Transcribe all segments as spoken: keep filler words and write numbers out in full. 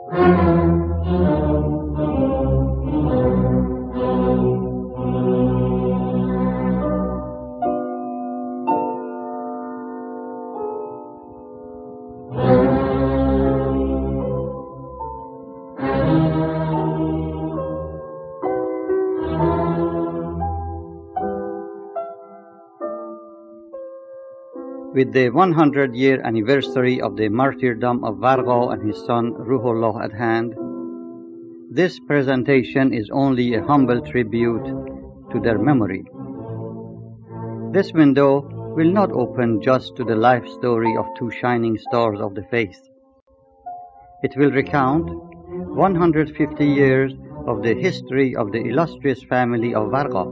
With the one hundred year anniversary of the martyrdom of Varga and his son Ruhollah at hand, this presentation is only a humble tribute to their memory. This window will not open just to the life story of two shining stars of the faith. It will recount one hundred fifty years of the history of the illustrious family of Varga.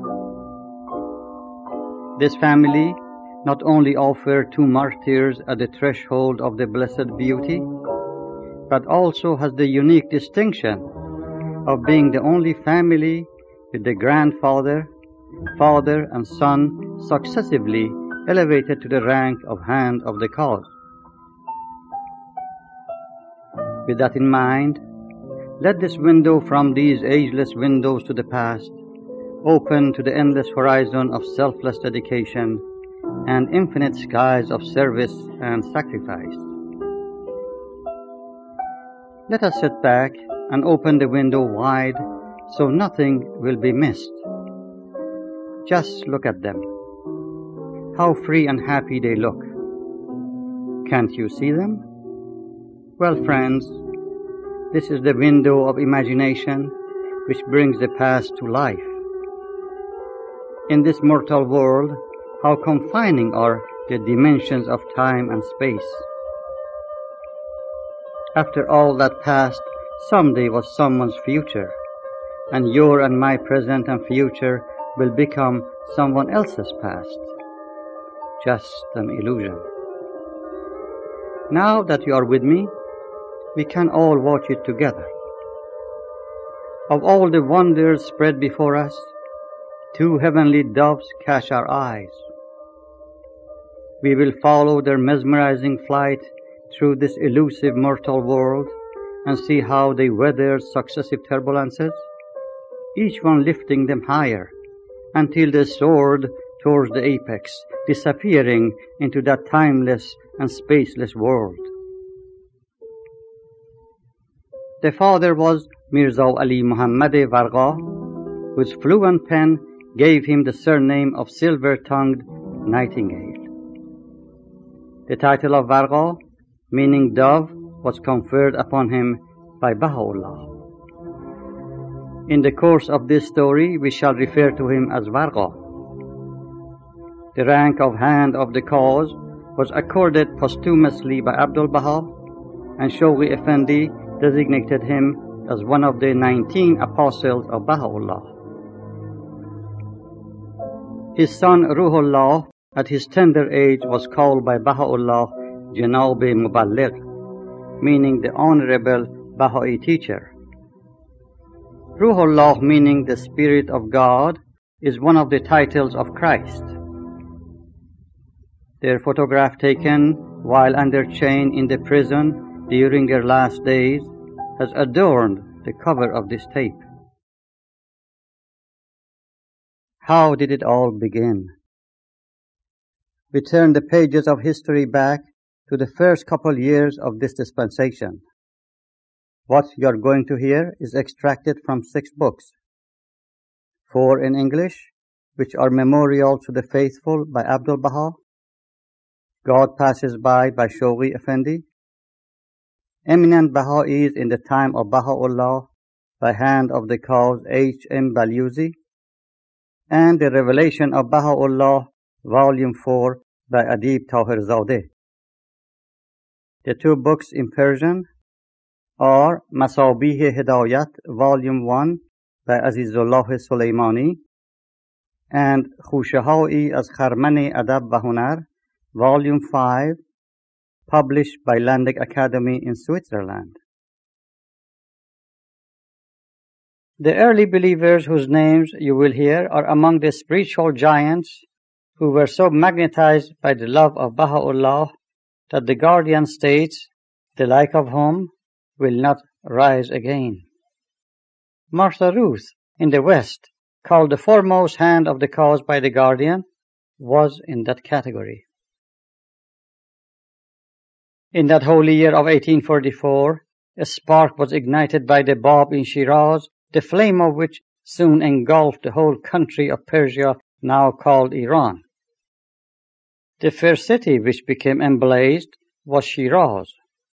This family not only offered two martyrs at the threshold of the blessed beauty, but also has the unique distinction of being the only family with the grandfather, father, and son successively elevated to the rank of hand of the cause. With that in mind, let this window from these ageless windows to the past open to the endless horizon of selfless dedication and infinite skies of service and sacrifice. Let us sit back and open the window wide so nothing will be missed. Just look at them. How free and happy they look. Can't you see them? Well, friends, this is the window of imagination which brings the past to life. In this mortal world, how confining are the dimensions of time and space. After all that passed, someday was someone's future, and your and my present and future will become someone else's past. Just an illusion. Now that you are with me, we can all watch it together. Of all the wonders spread before us, two heavenly doves catch our eyes. We will follow their mesmerizing flight through this elusive mortal world and see how they weather successive turbulences, each one lifting them higher until they soared towards the apex, disappearing into that timeless and spaceless world. The father was Mirza Ali Muhammad Varga, whose fluent pen gave him the surname of Silver-Tongued Nightingale. The title of Varga, meaning dove, was conferred upon him by Baha'u'llah. In the course of this story, we shall refer to him as Varga. The rank of Hand of the Cause was accorded posthumously by Abdul Baha, and Shoghi Effendi designated him as one of the nineteen apostles of Baha'u'llah. His son Ruhollah, at his tender age, was called by Baha'u'llah Janab-e Muballigh, meaning the honorable Baha'i teacher. Ruhollah, meaning the Spirit of God, is one of the titles of Christ. Their photograph taken while under chain in the prison during their last days has adorned the cover of this tape. How did it all begin? We turn the pages of history back to the first couple years of this dispensation. What you are going to hear is extracted from six books. Four in English, which are Memorials to the Faithful by Abdul Baha, God Passes By by Shoghi Effendi, Eminent Baha'is in the Time of Baha'u'llah by Hand of the Cause H M Baluzi, and The Revelation of Baha'u'llah, Volume four by Adib Tahirzadeh. The two books in Persian are Masabih Hidayat, Volume one by Azizullah Sulaimani, and Khushahai az Kharman Adab wa Hunar, Volume five, published by Landig Academy in Switzerland. The early believers whose names you will hear are among the spiritual giants who were so magnetized by the love of Baha'u'llah that the Guardian states, the like of whom will not rise again. Martha Ruth, in the West, called the foremost hand of the cause by The Guardian, was in that category. In that holy year of eighteen forty-four, a spark was ignited by the Bab in Shiraz, the flame of which soon engulfed the whole country of Persia, now called Iran. The first city which became emblazed was Shiraz.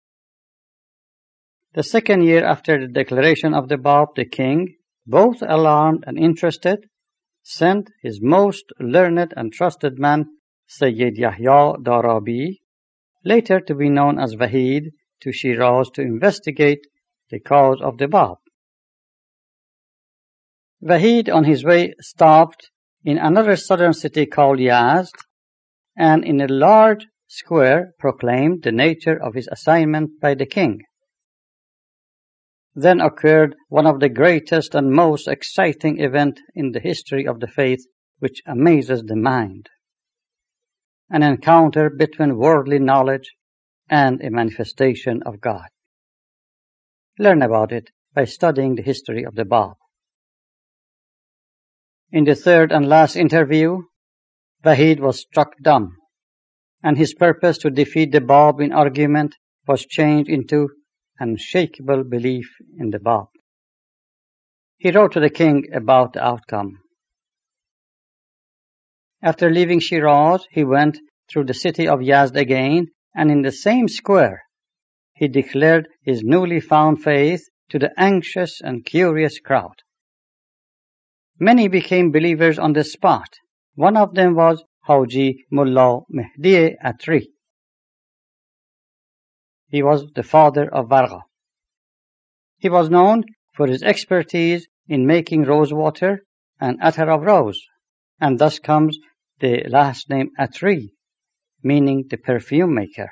The second year after the declaration of the Bab, the king, both alarmed and interested, sent his most learned and trusted man, Sayyid Yahya Darabi, later to be known as Wahid, to Shiraz to investigate the cause of the Bab. Wahid, on his way, stopped in another southern city called Yazd, and in a large square proclaimed the nature of his assignment by the king. Then occurred one of the greatest and most exciting events in the history of the faith, which amazes the mind. An encounter between worldly knowledge and a manifestation of God. Learn about it by studying the history of the Bab. In the third and last interview, Wahid was struck dumb, and his purpose to defeat the Bab in argument was changed into unshakable belief in the Bab. He wrote to the king about the outcome. After leaving Shiraz, he went through the city of Yazd again, and in the same square, he declared his newly found faith to the anxious and curious crowd. Many became believers on the spot. One of them was Haji Mullah Mehdi Atri. He was the father of Varga. He was known for his expertise in making rose water and attar of rose, and thus comes the last name Atri, meaning the perfume maker.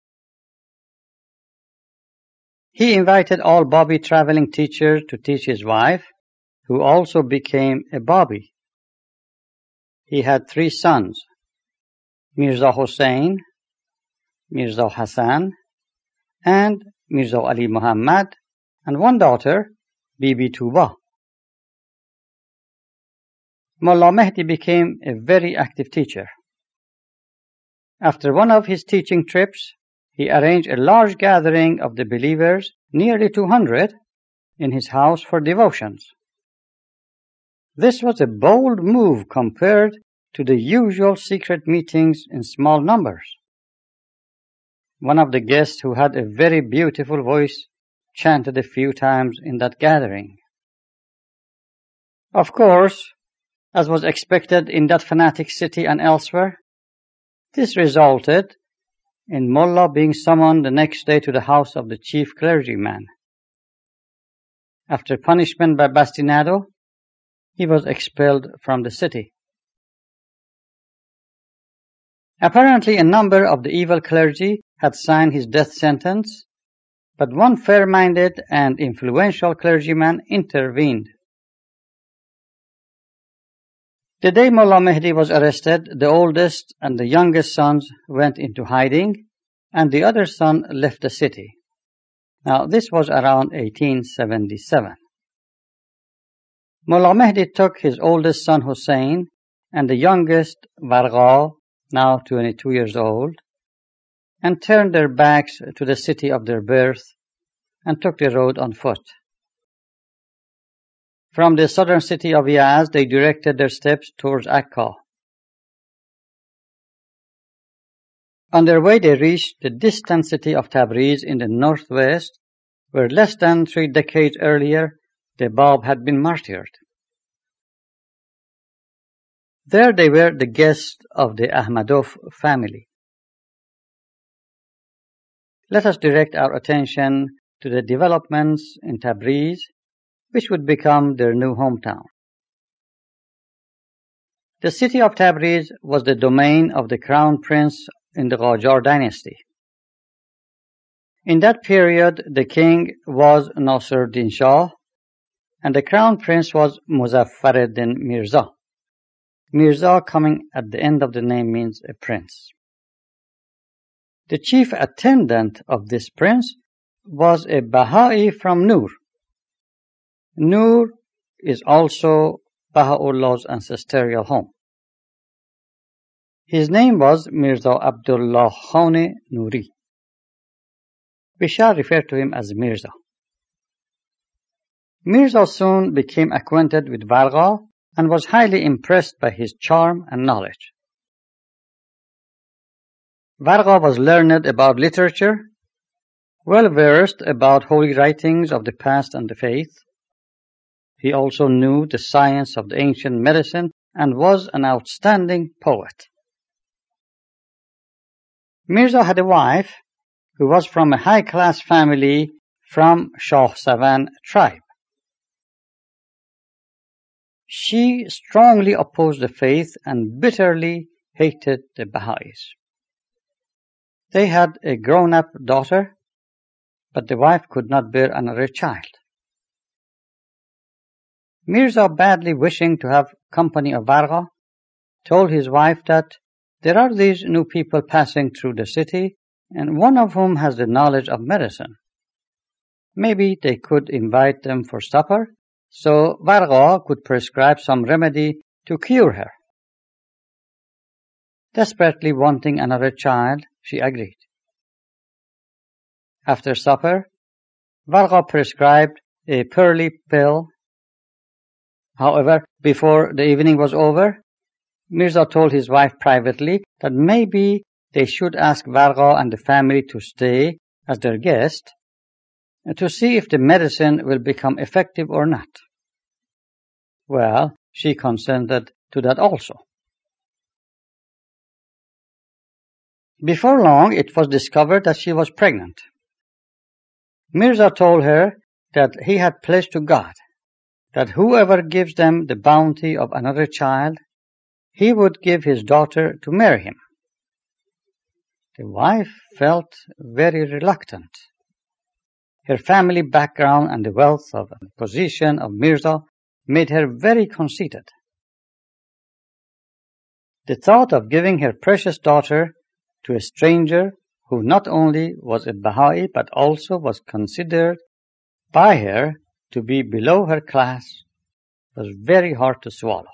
He invited all Babi traveling teachers to teach his wife, who also became a Babi. He had three sons, Mirza Hussain, Mirza Hassan, and Mirza Ali Muhammad, and one daughter, Bibi Tuba. Mullah Mehdi became a very active teacher. After one of his teaching trips, he arranged a large gathering of the believers, nearly two hundred, in his house for devotions. This was a bold move compared to the usual secret meetings in small numbers. One of the guests, who had a very beautiful voice, chanted a few times in that gathering. Of course, as was expected in that fanatic city and elsewhere, this resulted in Mullah being summoned the next day to the house of the chief clergyman. After punishment by bastinado, he was expelled from the city. Apparently, a number of the evil clergy had signed his death sentence, but one fair-minded and influential clergyman intervened. The day Mullah Mehdi was arrested, the oldest and the youngest sons went into hiding, and the other son left the city. Now, this was around eighteen seventy-seven. Mullah Mehdi took his oldest son Hussein and the youngest Varga, now twenty-two years old, and turned their backs to the city of their birth and took the road on foot. From the southern city of Yazd, they directed their steps towards Akka. On their way, they reached the distant city of Tabriz in the northwest, where less than three decades earlier, the Bab had been martyred. There they were the guests of the Ahmadov family. Let us direct our attention to the developments in Tabriz, which would become their new hometown. The city of Tabriz was the domain of the crown prince in the Qajar dynasty. In that period, the king was Nasruddin Shah, and the crown prince was Muzaffaruddin Mirza. Mirza, coming at the end of the name, means a prince. The chief attendant of this prince was a Baha'i from Nur. Nur is also Baha'u'llah's ancestral home. His name was Mirza Abdullah Khan Nuri. We shall refer to him as Mirza. Mirza soon became acquainted with Varga and was highly impressed by his charm and knowledge. Varga was learned about literature, well versed about holy writings of the past and the faith. He also knew the science of the ancient medicine and was an outstanding poet. Mirza had a wife who was from a high-class family from Shah Savan tribe. She strongly opposed the faith and bitterly hated the Baha'is. They had a grown-up daughter, but the wife could not bear another child. Mirza, badly wishing to have company of Varga, told his wife that there are these new people passing through the city, and one of whom has the knowledge of medicine. Maybe they could invite them for supper, so Varga could prescribe some remedy to cure her. Desperately wanting another child, she agreed. After supper, Varga prescribed a pearly pill. However, before the evening was over, Mirza told his wife privately that maybe they should ask Varga and the family to stay as their guest to see if the medicine will become effective or not. Well, she consented to that also. Before long, it was discovered that she was pregnant. Mirza told her that he had pledged to God that whoever gives them the bounty of another child, he would give his daughter to marry him. The wife felt very reluctant. Her family background and the wealth of and position of Mirza made her very conceited. The thought of giving her precious daughter to a stranger who not only was a Baha'i but also was considered by her to be below her class was very hard to swallow.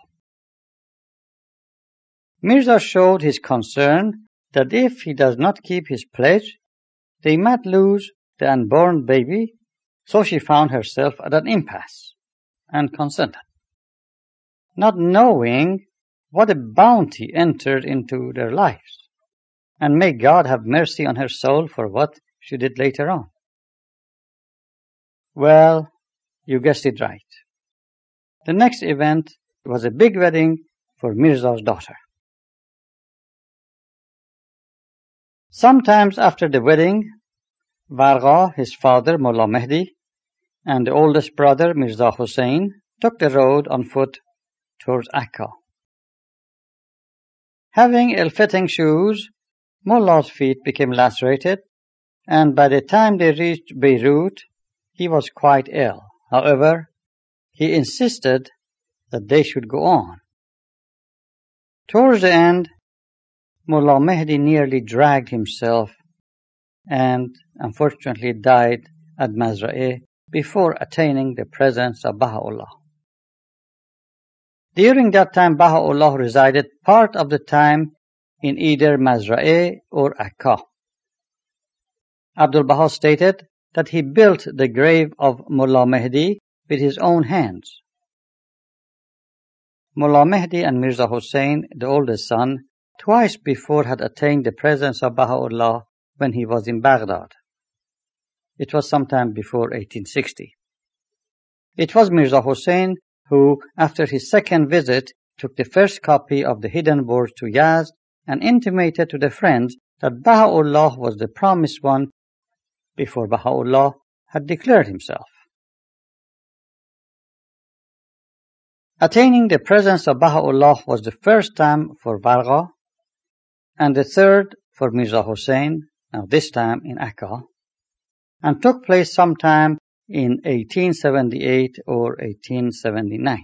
Mirza showed his concern that if he does not keep his pledge, they might lose the unborn baby, so she found herself at an impasse and consented, not knowing what a bounty entered into their lives, and may God have mercy on her soul for what she did later on. Well, you guessed it right. The next event was a big wedding for Mirza's daughter. Sometimes after the wedding, Varga, his father Mullah Mehdi, and the oldest brother Mirza Hussain took the road on foot towards Akka. Having ill-fitting shoes, Mullah's feet became lacerated, and by the time they reached Beirut, he was quite ill. However, he insisted that they should go on. Towards the end, Mullah Mehdi nearly dragged himself and unfortunately died at Mazra'eh before attaining the presence of Baha'u'llah. During that time, Baha'u'llah resided part of the time in either Mazra'eh or Akka. Abdul Baha stated that he built the grave of Mullah Mehdi with his own hands. Mullah Mehdi and Mirza Hussain, the oldest son, twice before had attained the presence of Baha'u'llah when he was in Baghdad. It was sometime before eighteen sixty. It was Mirza Hussain who, after his second visit, took the first copy of the hidden words to Yazd and intimated to the friends that Baha'u'llah was the promised one before Baha'u'llah had declared himself. Attaining the presence of Baha'u'llah was the first time for Varga and the third for Mirza Hussain, now this time in Akka, and took place sometime in eighteen seventy-eight or eighteen seventy-nine.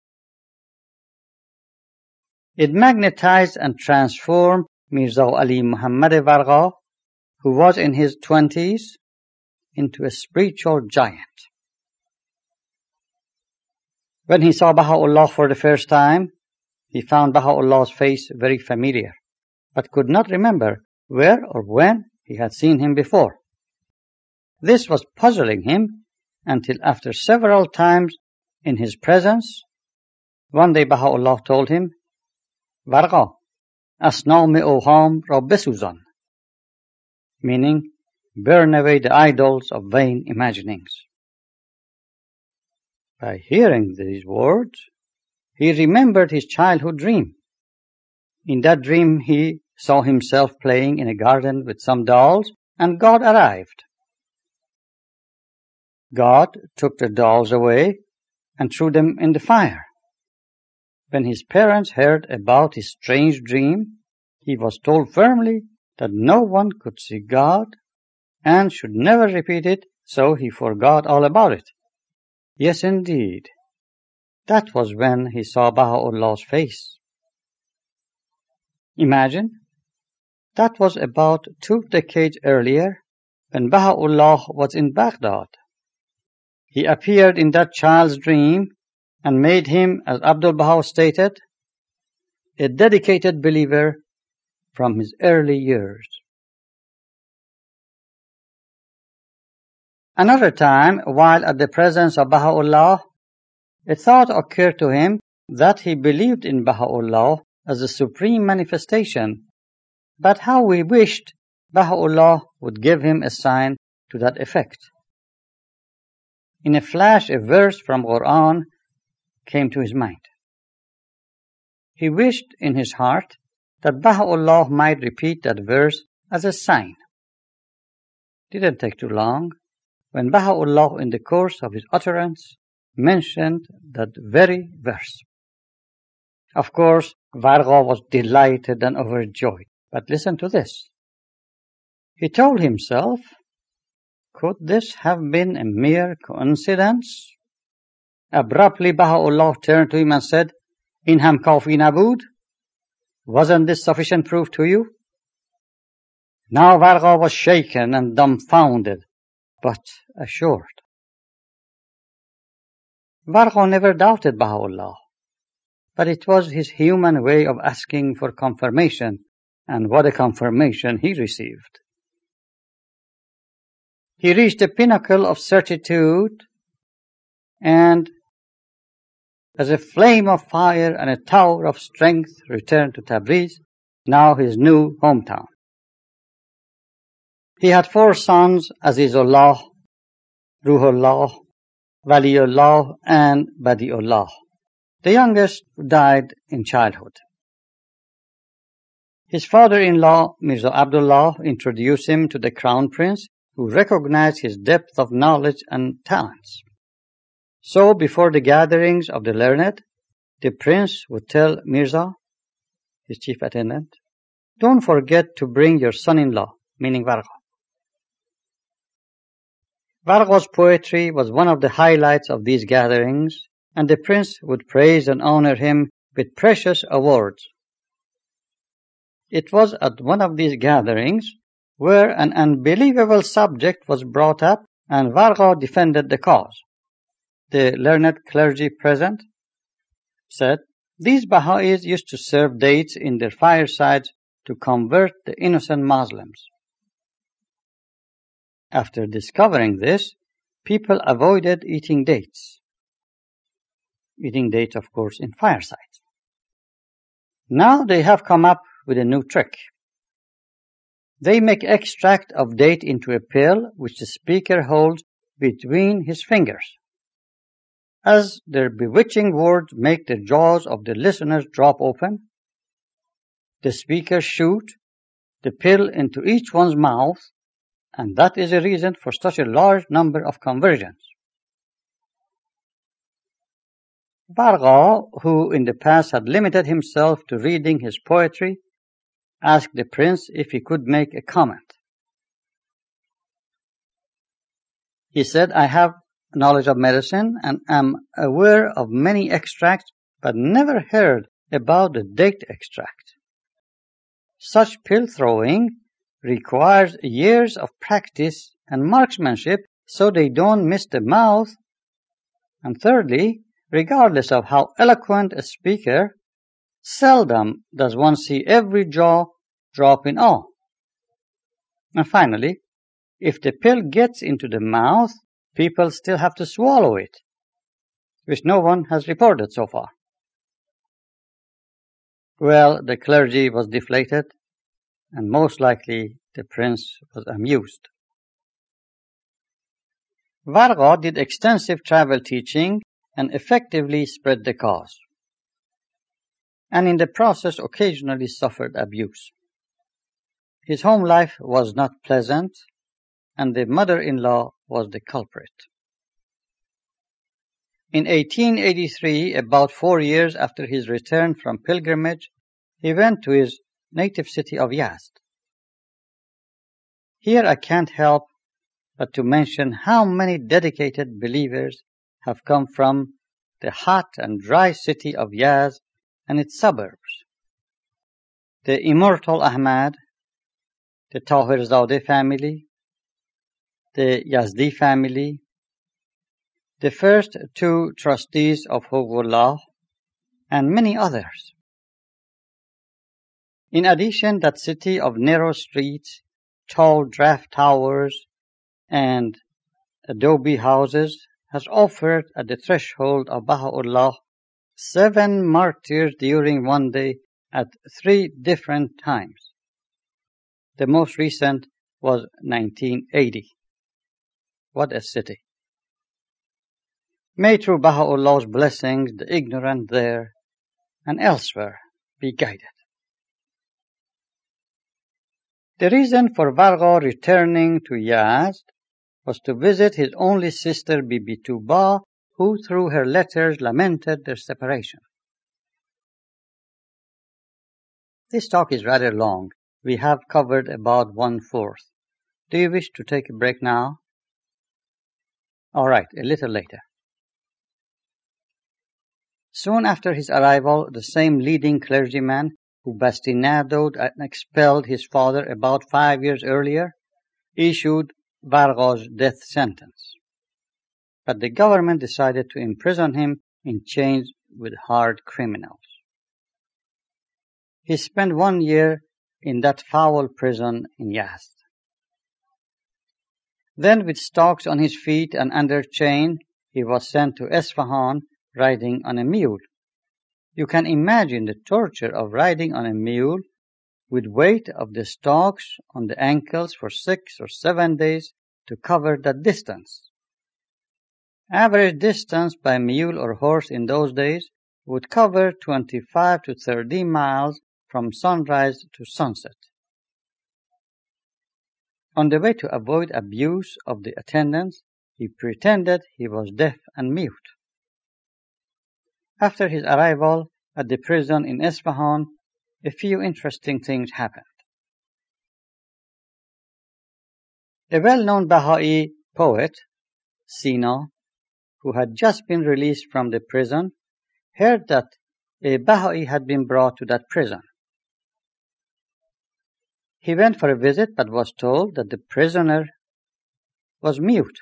It magnetized and transformed Mirza Ali Muhammad Varga, who was in his twenties, into a spiritual giant. When he saw Baha'u'llah for the first time, he found Baha'u'llah's face very familiar, but could not remember where or when he had seen him before. This was puzzling him until after several times in his presence, one day Baha'u'llah told him, Varqa, asnam-e oham ra besuzan, meaning, burn away the idols of vain imaginings. By hearing these words, he remembered his childhood dream. In that dream, he saw himself playing in a garden with some dolls, and God arrived. God took the dolls away and threw them in the fire. When his parents heard about his strange dream, he was told firmly that no one could see God and should never repeat it, so he forgot all about it. Yes, indeed. That was when he saw Baha'u'llah's face. Imagine, that was about two decades earlier when Baha'u'llah was in Baghdad. He appeared in that child's dream and made him, as Abdul Baha stated, a dedicated believer from his early years. Another time, while at the presence of Baha'u'llah, a thought occurred to him that he believed in Baha'u'llah as a supreme manifestation, but how he wished Baha'u'llah would give him a sign to that effect. In a flash, a verse from Quran came to his mind. He wished in his heart that Baha'u'llah might repeat that verse as a sign. Didn't take too long when Baha'u'llah, in the course of his utterance, mentioned that very verse. Of course, Varqa was delighted and overjoyed. But listen to this. He told himself, could this have been a mere coincidence? Abruptly, Baha'u'llah turned to him and said, In ham kafi nabud? Wasn't this sufficient proof to you? Now Varqa was shaken and dumbfounded, but assured. Varqa never doubted Baha'u'llah, but it was his human way of asking for confirmation, and what a confirmation he received. He reached the pinnacle of certitude, and as a flame of fire and a tower of strength returned to Tabriz, now his new hometown. He had four sons, Azizullah, Ruhullah, Waliullah, and Badiullah. The youngest died in childhood. His father-in-law, Mirza Abdullah, introduced him to the crown prince, who recognized his depth of knowledge and talents. So, before the gatherings of the learned, the prince would tell Mirza, his chief attendant, don't forget to bring your son-in-law, meaning Varqa. Varqa's poetry was one of the highlights of these gatherings, and the prince would praise and honor him with precious awards. It was at one of these gatherings where an unbelievable subject was brought up and Varqa defended the cause. The learned clergy present said, these Baha'is used to serve dates in their firesides to convert the innocent Muslims. After discovering this, people avoided eating dates. Eating dates, of course, in firesides. Now they have come up with a new trick. They make extract of date into a pill which the speaker holds between his fingers. As their bewitching words make the jaws of the listeners drop open, the speakers shoot the pill into each one's mouth, and that is a reason for such a large number of conversions. Varqa, who in the past had limited himself to reading his poetry, asked the prince if he could make a comment. He said, I have knowledge of medicine and am aware of many extracts, but never heard about the date extract. Such pill throwing requires years of practice and marksmanship so they don't miss the mouth. And thirdly, regardless of how eloquent a speaker, seldom does one see every jaw drop in awe. And finally, if the pill gets into the mouth, people still have to swallow it, which no one has reported so far. Well, the clergy was deflated, and most likely the prince was amused. Varga did extensive travel teaching and effectively spread the cause, and in the process occasionally suffered abuse. His home life was not pleasant, and the mother-in-law was the culprit. In eighteen eighty-three, about four years after his return from pilgrimage, he went to his native city of Yazd. Here I can't help but to mention how many dedicated believers have come from the hot and dry city of Yazd and its suburbs. The immortal Ahmad, the Tahirzadeh family, the Yazdi family, the first two trustees of Hugullah, and many others. In addition, that city of narrow streets, tall draft towers, and adobe houses has offered at the threshold of Baha'u'llah seven martyrs during one day at three different times. The most recent was nineteen eighty. What a city. May through Baha'u'llah's blessings the ignorant there and elsewhere be guided. The reason for Varga returning to Yazd was to visit his only sister Bibi Tuba, who through her letters lamented their separation. This talk is rather long. We have covered about one-fourth. Do you wish to take a break now? All right, a little later. Soon after his arrival, the same leading clergyman who bastinadoed and expelled his father about five years earlier issued Varga's death sentence. But the government decided to imprison him in chains with hard criminals. He spent one year in that foul prison in Yazd. Then, with stocks on his feet and under chain, he was sent to Esfahan riding on a mule. You can imagine the torture of riding on a mule with weight of the stocks on the ankles for six or seven days to cover that distance. Average distance by mule or horse in those days would cover twenty-five to thirty miles from sunrise to sunset. On the way to avoid abuse of the attendants, he pretended he was deaf and mute. After his arrival at the prison in Esfahan, a few interesting things happened. A well-known Baha'i poet, Sina, who had just been released from the prison, heard that a Baha'i had been brought to that prison. He went for a visit but was told that the prisoner was mute.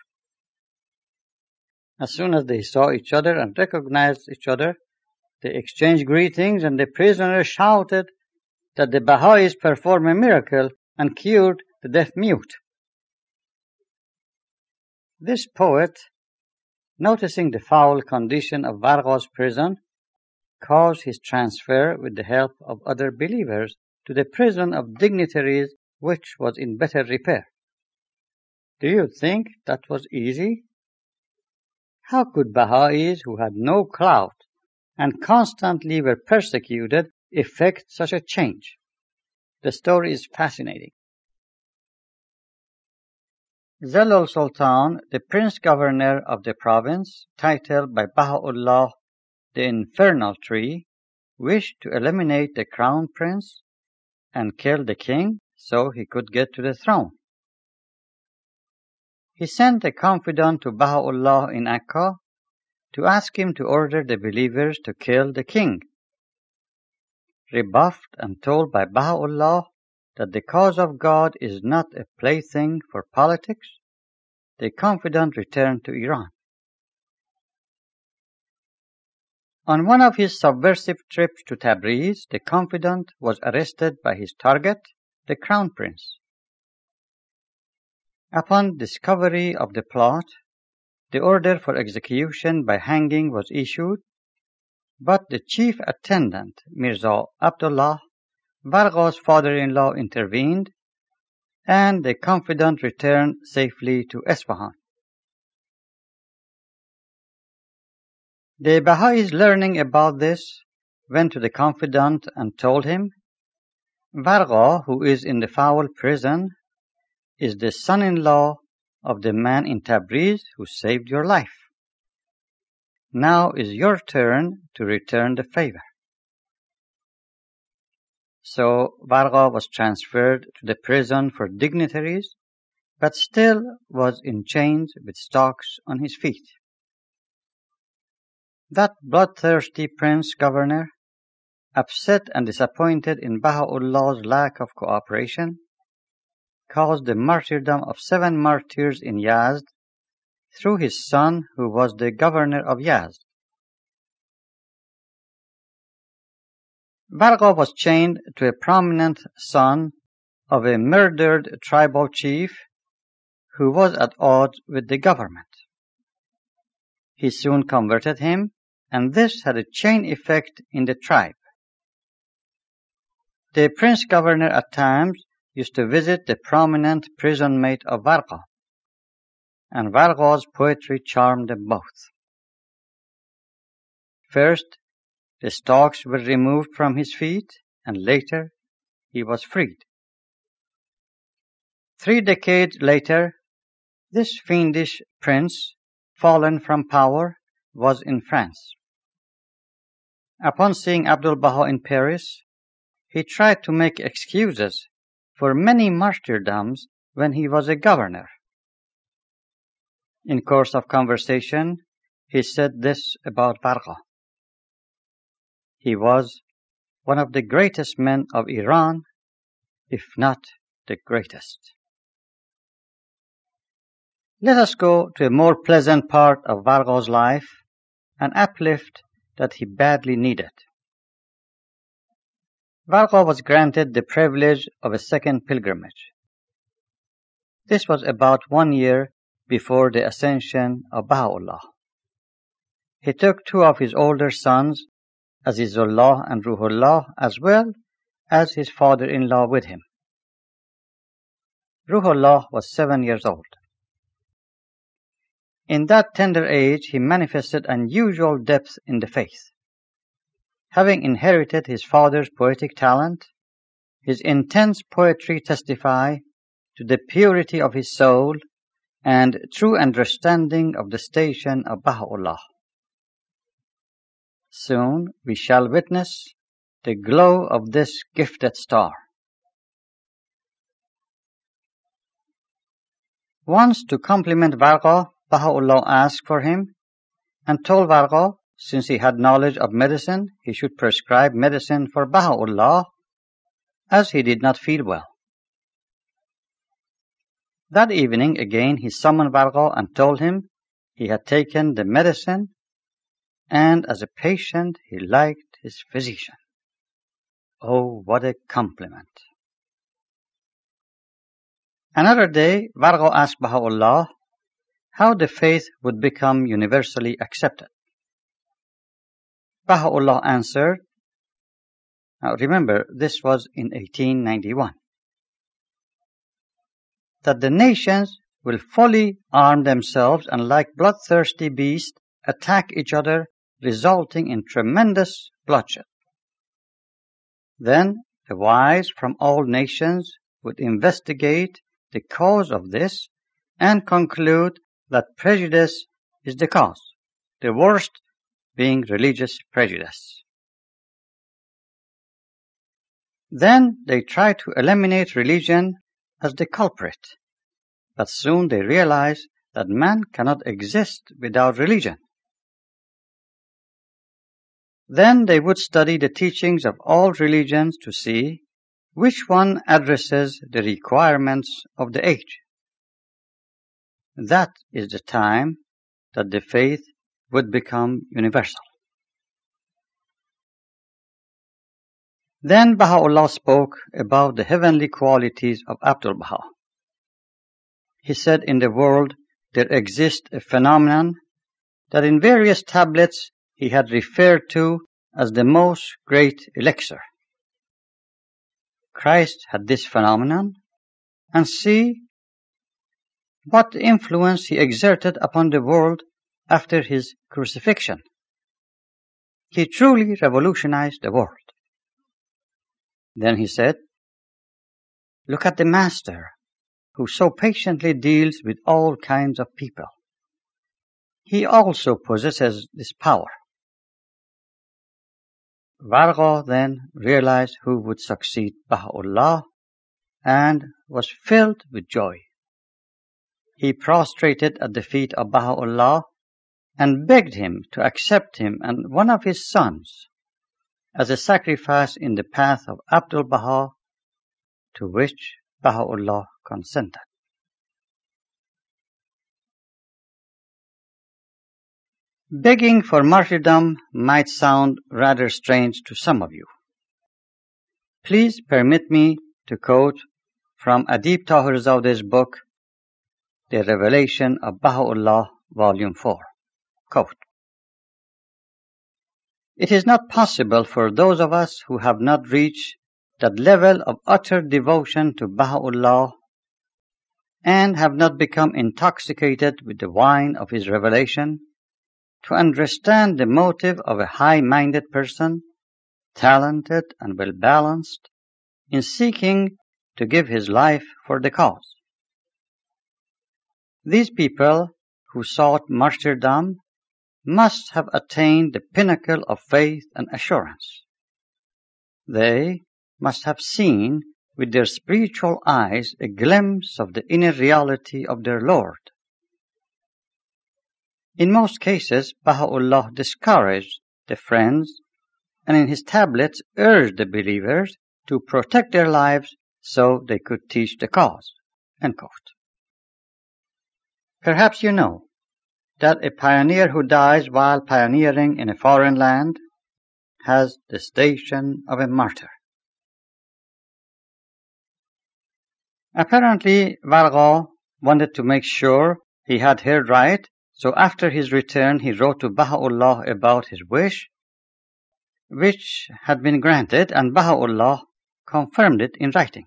As soon as they saw each other and recognized each other, they exchanged greetings and the prisoner shouted that the Baha'is performed a miracle and cured the deaf mute. This poet, noticing the foul condition of Varga's prison, caused his transfer with the help of other believers to the prison of dignitaries, which was in better repair. Do you think that was easy? How could Baha'is who had no clout and constantly were persecuted effect such a change? The story is fascinating. Zalal Sultan, the prince governor of the province, titled by Baha'u'llah the Infernal Tree, wished to eliminate the crown prince and kill the king so he could get to the throne. He sent a confidant to Baha'u'llah in Akka to ask him to order the believers to kill the king. Rebuffed and told by Baha'u'llah that the cause of God is not a plaything for politics, the confidant returned to Iran. On one of his subversive trips to Tabriz, the confidant was arrested by his target, the Crown Prince. Upon discovery of the plot, the order for execution by hanging was issued, but the chief attendant, Mirza Abdullah, Varga's father-in-law, intervened, and the confidant returned safely to Isfahan. The Baha'is, learning about this, went to the confidant and told him, Varga, who is in the foul prison, is the son-in-law of the man in Tabriz who saved your life. Now is your turn to return the favor. So Varga was transferred to the prison for dignitaries, but still was in chains with stocks on his feet. That bloodthirsty prince-governor, upset and disappointed in Baha'u'llah's lack of cooperation, caused the martyrdom of seven martyrs in Yazd through his son, who was the governor of Yazd. Varga was chained to a prominent son of a murdered tribal chief who was at odds with the government. He soon converted him, and this had a chain effect in the tribe. The prince-governor at times used to visit the prominent prison mate of Varga, and Varga's poetry charmed them both. First, the stocks were removed from his feet, and later he was freed. Three decades later, this fiendish prince, fallen from power, was in France. Upon seeing Abdul Baha in Paris, he tried to make excuses for many martyrdoms when he was a governor. In course of conversation, he said this about Varga. He was one of the greatest men of Iran, if not the greatest. Let us go to a more pleasant part of Varga's life, an uplift that he badly needed. Varga was granted the privilege of a second pilgrimage. This was about one year before the ascension of Baha'u'llah. He took two of his older sons, Azizullah and Ruhullah, as well as his father-in-law with him. Ruhullah was seven years old. In that tender age, he manifested unusual depth in the faith. Having inherited his father's poetic talent, his intense poetry testifies to the purity of his soul and true understanding of the station of Baha'u'llah. Soon we shall witness the glow of this gifted star. Once, to compliment Varga, Baha'u'llah asked for him and told Varga, since he had knowledge of medicine, he should prescribe medicine for Baha'u'llah, as he did not feel well. That evening again he summoned Varga and told him he had taken the medicine, and as a patient he liked his physician. Oh, what a compliment! Another day, Varga asked Baha'u'llah how the faith would become universally accepted. Baha'u'llah answered, now remember, this was in eighteen ninety-one, that the nations will fully arm themselves and like bloodthirsty beasts attack each other, resulting in tremendous bloodshed. Then the wise from all nations would investigate the cause of this and conclude that prejudice is the cause, the worst being religious prejudice. Then they try to eliminate religion as the culprit, but soon they realize that man cannot exist without religion. Then they would study the teachings of all religions to see which one addresses the requirements of the age. that is the time that the faith would become universal. Then Baha'u'llah spoke about the heavenly qualities of Abdu'l-Baha. He said in the world there exists a phenomenon that in various tablets he had referred to as the most great elixir. Christ had this phenomenon, and see what influence he exerted upon the world after his crucifixion. He truly revolutionized the world. Then he said, look at the Master, who so patiently deals with all kinds of people. He also possesses this power. Varqa then realized who would succeed Baha'u'llah and was filled with joy. He prostrated at the feet of Baha'u'llah and begged him to accept him and one of his sons as a sacrifice in the path of Abdu'l-Baha, to which Baha'u'llah consented. Begging for martyrdom might sound rather strange to some of you. Please permit me to quote from Adib Tahir Zawde's book, The Revelation of Baha'u'llah, Volume four. Quote, it is not possible for those of us who have not reached that level of utter devotion to Baha'u'llah and have not become intoxicated with the wine of his revelation to understand the motive of a high-minded person, talented and well-balanced, in seeking to give his life for the cause. These people who sought martyrdom must have attained the pinnacle of faith and assurance. They must have seen with their spiritual eyes a glimpse of the inner reality of their Lord. In most cases, Baha'u'llah discouraged the friends and in his tablets urged the believers to protect their lives so they could teach the cause. End quote. Perhaps you know that a pioneer who dies while pioneering in a foreign land has the station of a martyr. Apparently, Varqa wanted to make sure he had heard right, so after his return he wrote to Baha'u'llah about his wish, which had been granted, and Baha'u'llah confirmed it in writing.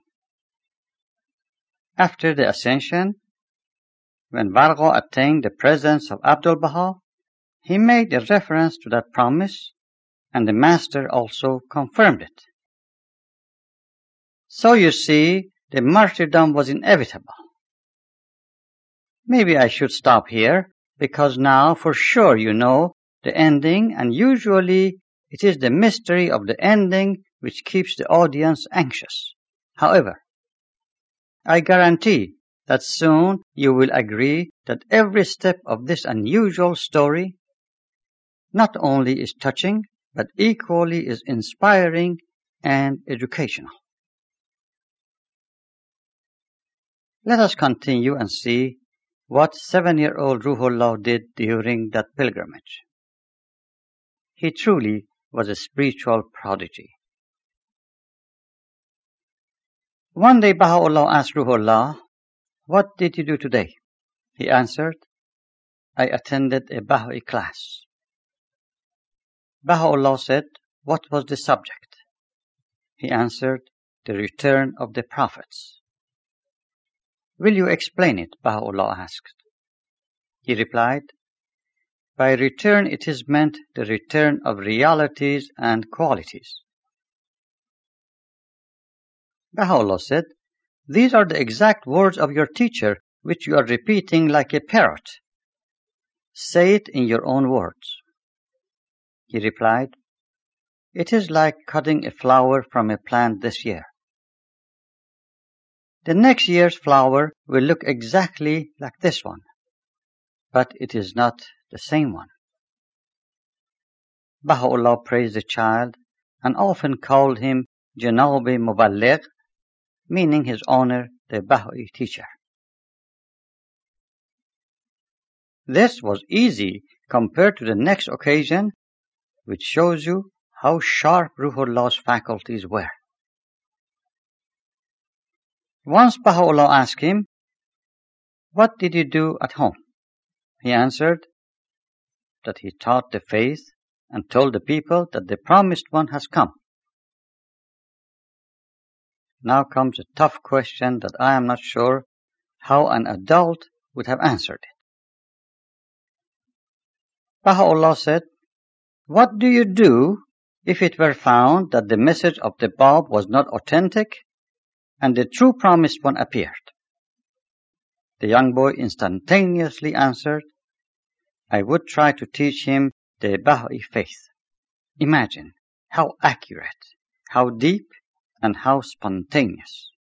After the ascension, when Varqa attained the presence of Abdu'l-Baha, he made a reference to that promise, and the Master also confirmed it. So you see, the martyrdom was inevitable. Maybe I should stop here, because now for sure you know the ending, and usually it is the mystery of the ending which keeps the audience anxious. However, I guarantee that soon you will agree that every step of this unusual story not only is touching, but equally is inspiring and educational. Let us continue and see what seven-year-old Ruhullah did during that pilgrimage. He truly was a spiritual prodigy. One day Baha'u'llah asked Ruhullah, what did you do today? He answered, I attended a Baha'i class. Baha'u'llah said, what was the subject? He answered, the return of the prophets. Will you explain it? Baha'u'llah asked. He replied, by return it is meant the return of realities and qualities. Baha'u'llah said, these are the exact words of your teacher, which you are repeating like a parrot. Say it in your own words. He replied, it is like cutting a flower from a plant this year. The next year's flower will look exactly like this one, but it is not the same one. Baha'u'llah praised the child and often called him Janab-e Muballigh, meaning his honor, the Baha'i teacher. This was easy compared to the next occasion, which shows you how sharp Ruhullah's faculties were. Once Baha'u'llah asked him, "What did you do at home?" He answered that he taught the faith and told the people that the promised one has come. Now comes a tough question that I am not sure how an adult would have answered it. Baha'u'llah said, "What do you do if it were found that the message of the Bab was not authentic and the true promised one appeared?" The young boy instantaneously answered, "I would try to teach him the Baha'i faith." Imagine how accurate, how deep, and how spontaneous.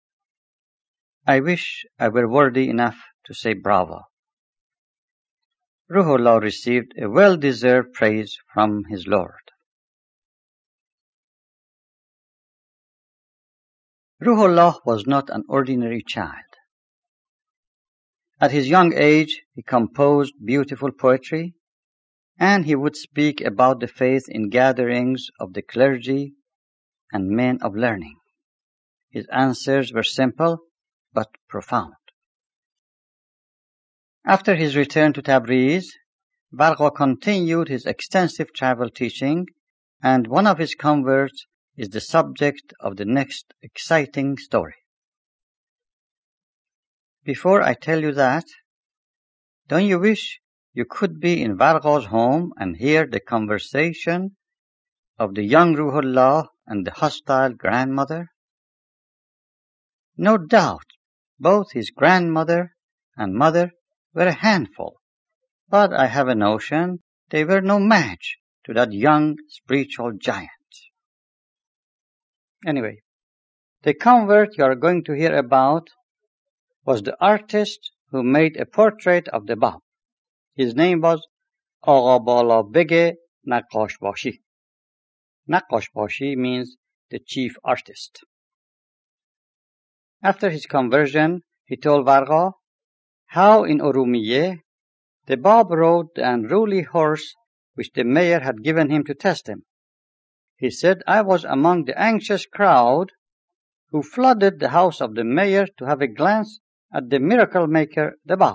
I wish I were worthy enough to say bravo. Ruhullah received a well-deserved praise from his Lord. Ruhullah was not an ordinary child. At his young age, he composed beautiful poetry, and he would speak about the faith in gatherings of the clergy and men of learning. His answers were simple but profound. After his return to Tabriz, Varqa continued his extensive travel teaching, and one of his converts is the subject of the next exciting story. Before I tell you that, don't you wish you could be in Varqa's home and hear the conversation of the young Ruhullah and the hostile grandmother? No doubt, both his grandmother and mother were a handful, but I have a notion they were no match to that young spiritual giant. Anyway, the convert you are going to hear about was the artist who made a portrait of the Bab. His name was Agha Bala Beg Naqashbashi. Naqashbashi means the chief artist. After his conversion, he told Varqa how in Urumiyeh the Bab rode the unruly horse which the mayor had given him to test him. He said, "I was among the anxious crowd who flooded the house of the mayor to have a glance at the miracle maker, the Bab.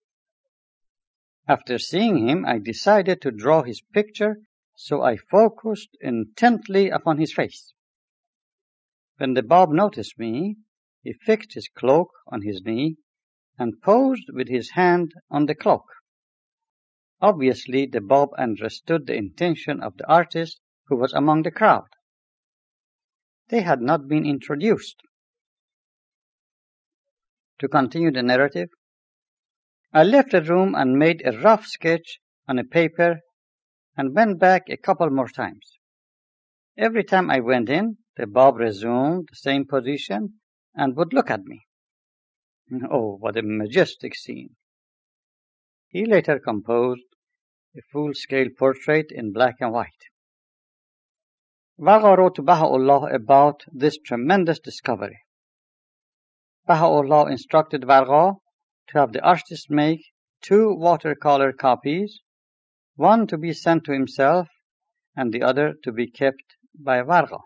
After seeing him, I decided to draw his picture, so I focused intently upon his face. When the Bab noticed me, he fixed his cloak on his knee and posed with his hand on the cloak. Obviously, the Bab understood the intention of the artist who was among the crowd. They had not been introduced." To continue the narrative, I left the room and made a rough sketch on a paper and went back a couple more times. Every time I went in, the Bab resumed the same position and would look at me. Oh, what a majestic scene. He later composed a full-scale portrait in black and white. Varqa wrote to Baha'u'llah about this tremendous discovery. Baha'u'llah instructed Varqa to have the artist make two watercolor copies, one to be sent to himself and the other to be kept by Varqa.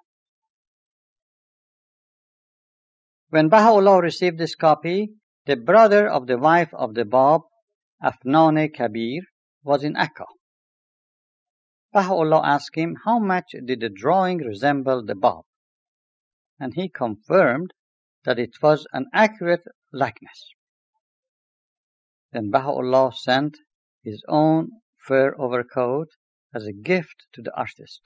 When Baha'u'llah received this copy, the brother of the wife of the Bab, Afnan Kabir, was in Akka. Baha'u'llah asked him how much did the drawing resemble the Bab, and he confirmed that it was an accurate likeness. Then Baha'u'llah sent his own fur overcoat as a gift to the artist.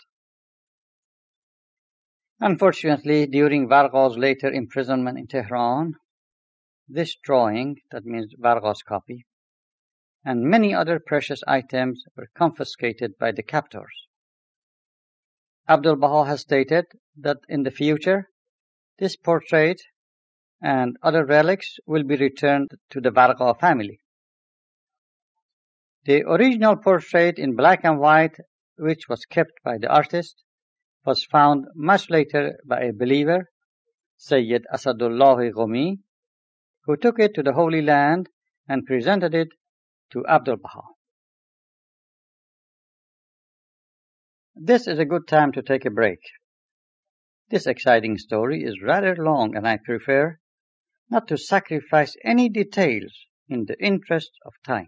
Unfortunately, during Varqa's later imprisonment in Tehran, this drawing, that means Varqa's copy, and many other precious items were confiscated by the captors. Abdul Baha has stated that in the future, this portrait and other relics will be returned to the Varqa family. The original portrait in black and white, which was kept by the artist, was found much later by a believer, Sayyid Asadullah Ghumi, who took it to the Holy Land and presented it to Abdul Baha. This is a good time to take a break. This exciting story is rather long, and I prefer not to sacrifice any details in the interest of time.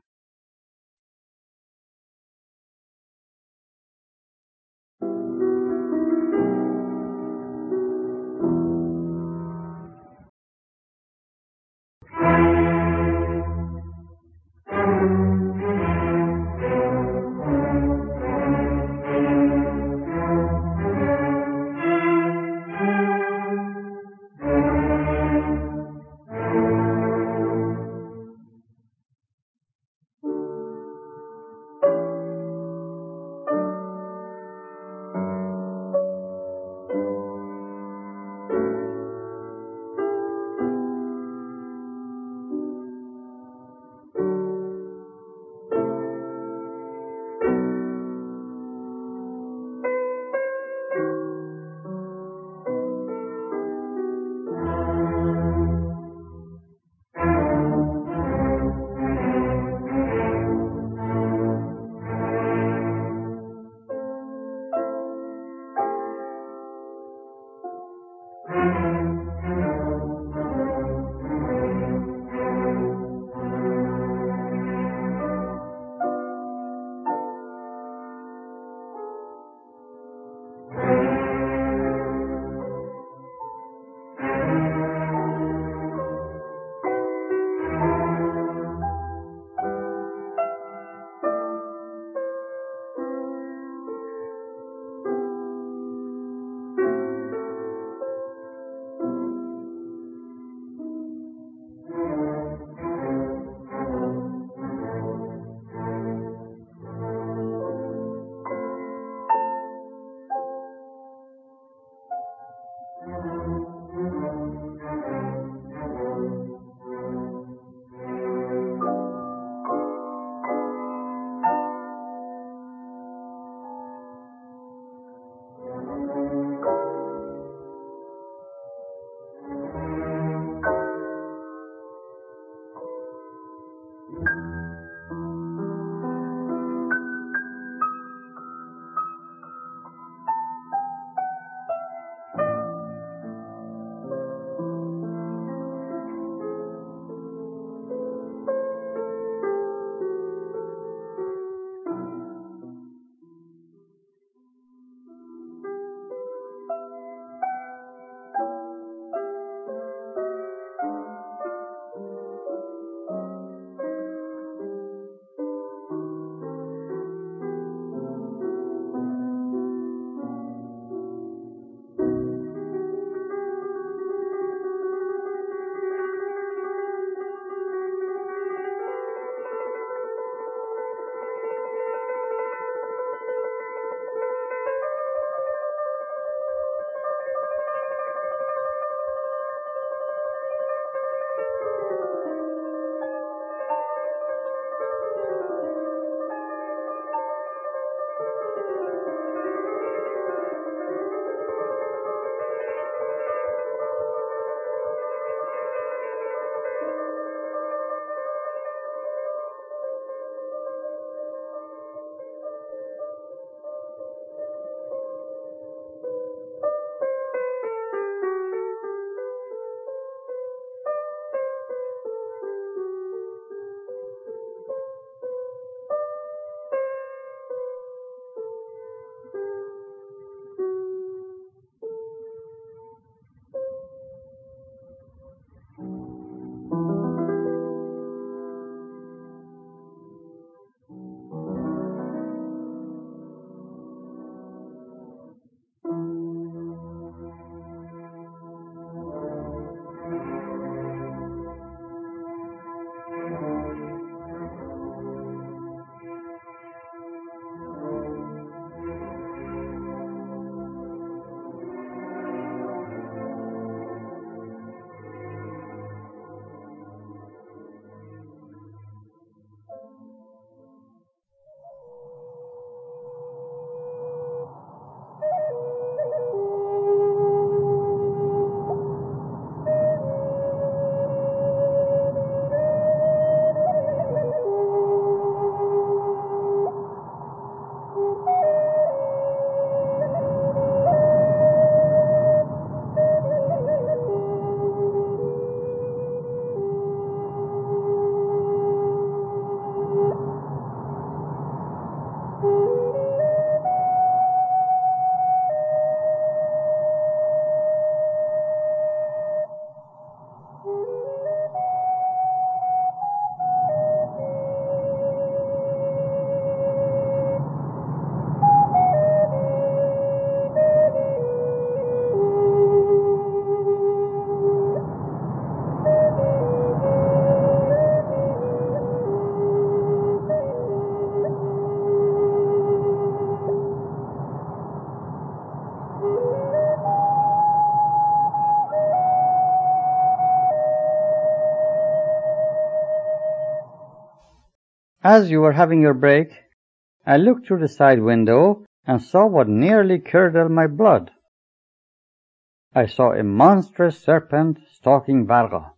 As you were having your break, I looked through the side window and saw what nearly curdled my blood. I saw a monstrous serpent stalking Varga.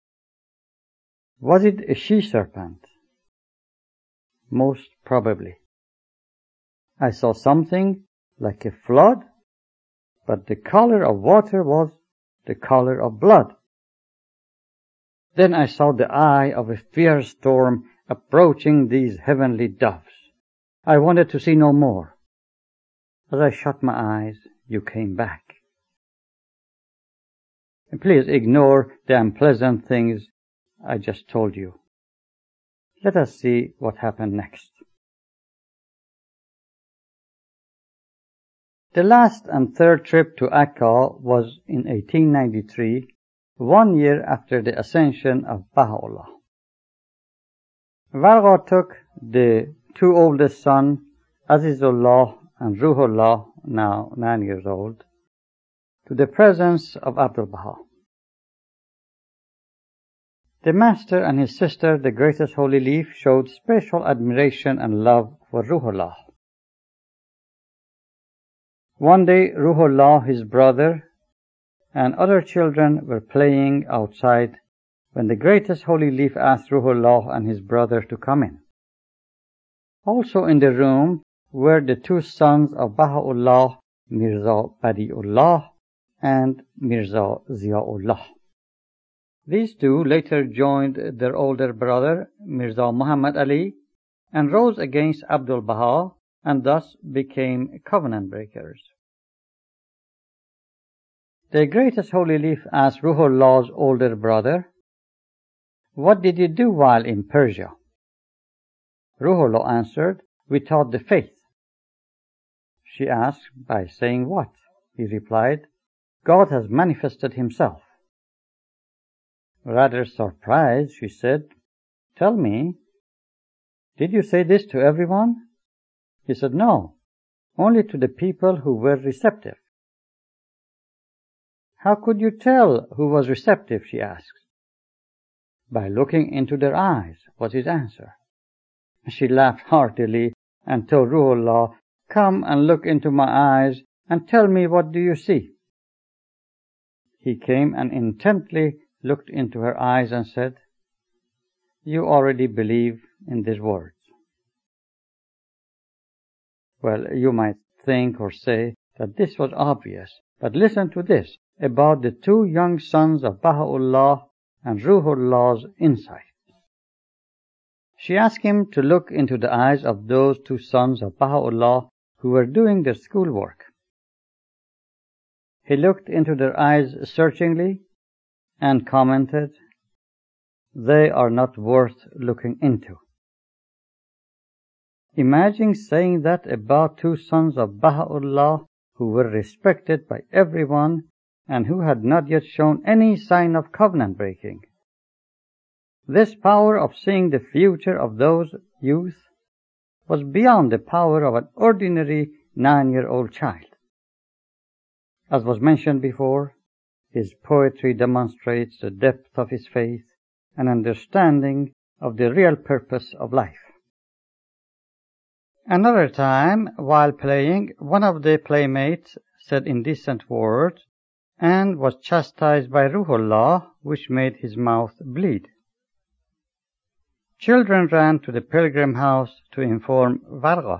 Was it a she-serpent? Most probably. I saw something like a flood, but the color of water was the color of blood. Then I saw the eye of a fierce storm approaching these heavenly doves. I wanted to see no more. As I shut my eyes, you came back. And please ignore the unpleasant things I just told you. Let us see what happened next. The last and third trip to Akka was in eighteen ninety-three, one year after the ascension of Baha'u'llah. Varga took the two oldest sons, Azizullah and Ruhullah, now nine years old, to the presence of Abdul Baha. The master and his sister, the greatest holy leaf, showed special admiration and love for Ruhullah. One day, Ruhullah, his brother, and other children were playing outside when the greatest holy leaf asked Ruhullah and his brother to come in. Also in the room were the two sons of Baha'u'llah, Mirza Badi'ullah and Mirza Ziaullah. These two later joined their older brother, Mirza Muhammad Ali, and rose against Abdul Baha, and thus became covenant breakers. The greatest holy leaf asked Ruhullah's older brother, "What did you do while in Persia?" Ruhullah answered, "We taught the faith." She asked, "By saying what?" He replied, "God has manifested himself." Rather surprised, she said, "Tell me, did you say this to everyone?" He said, "No, only to the people who were receptive." "How could you tell who was receptive?" she asked. "By looking into their eyes," was his answer. She laughed heartily and told Ruhullah, "Come and look into my eyes and tell me, what do you see?" He came and intently looked into her eyes and said, "You already believe in these words." Well, you might think or say that this was obvious, but listen to this about the two young sons of Baha'u'llah and Ruhullah's insight. She asked him to look into the eyes of those two sons of Baha'u'llah who were doing their schoolwork. He looked into their eyes searchingly and commented, "They are not worth looking into." Imagine saying that about two sons of Baha'u'llah who were respected by everyone and who had not yet shown any sign of covenant breaking. This power of seeing the future of those youth was beyond the power of an ordinary nine-year-old child. As was mentioned before, his poetry demonstrates the depth of his faith and understanding of the real purpose of life. Another time, while playing, one of the playmates said indecent words and was chastised by Ruhullah, which made his mouth bleed. Children ran to the pilgrim house to inform Varga.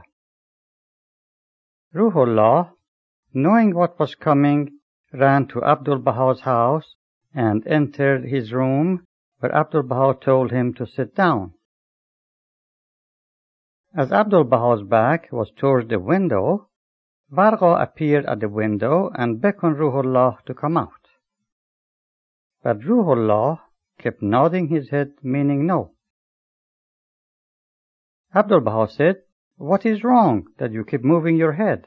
Ruhullah, knowing what was coming, ran to Abdul Baha's house and entered his room, where Abdul Baha told him to sit down. As Abdul Baha's back was towards the window, Varga appeared at the window and beckoned Ruhullah to come out. But Ruhullah kept nodding his head, meaning no. Abdul Baha said, "What is wrong that you keep moving your head?"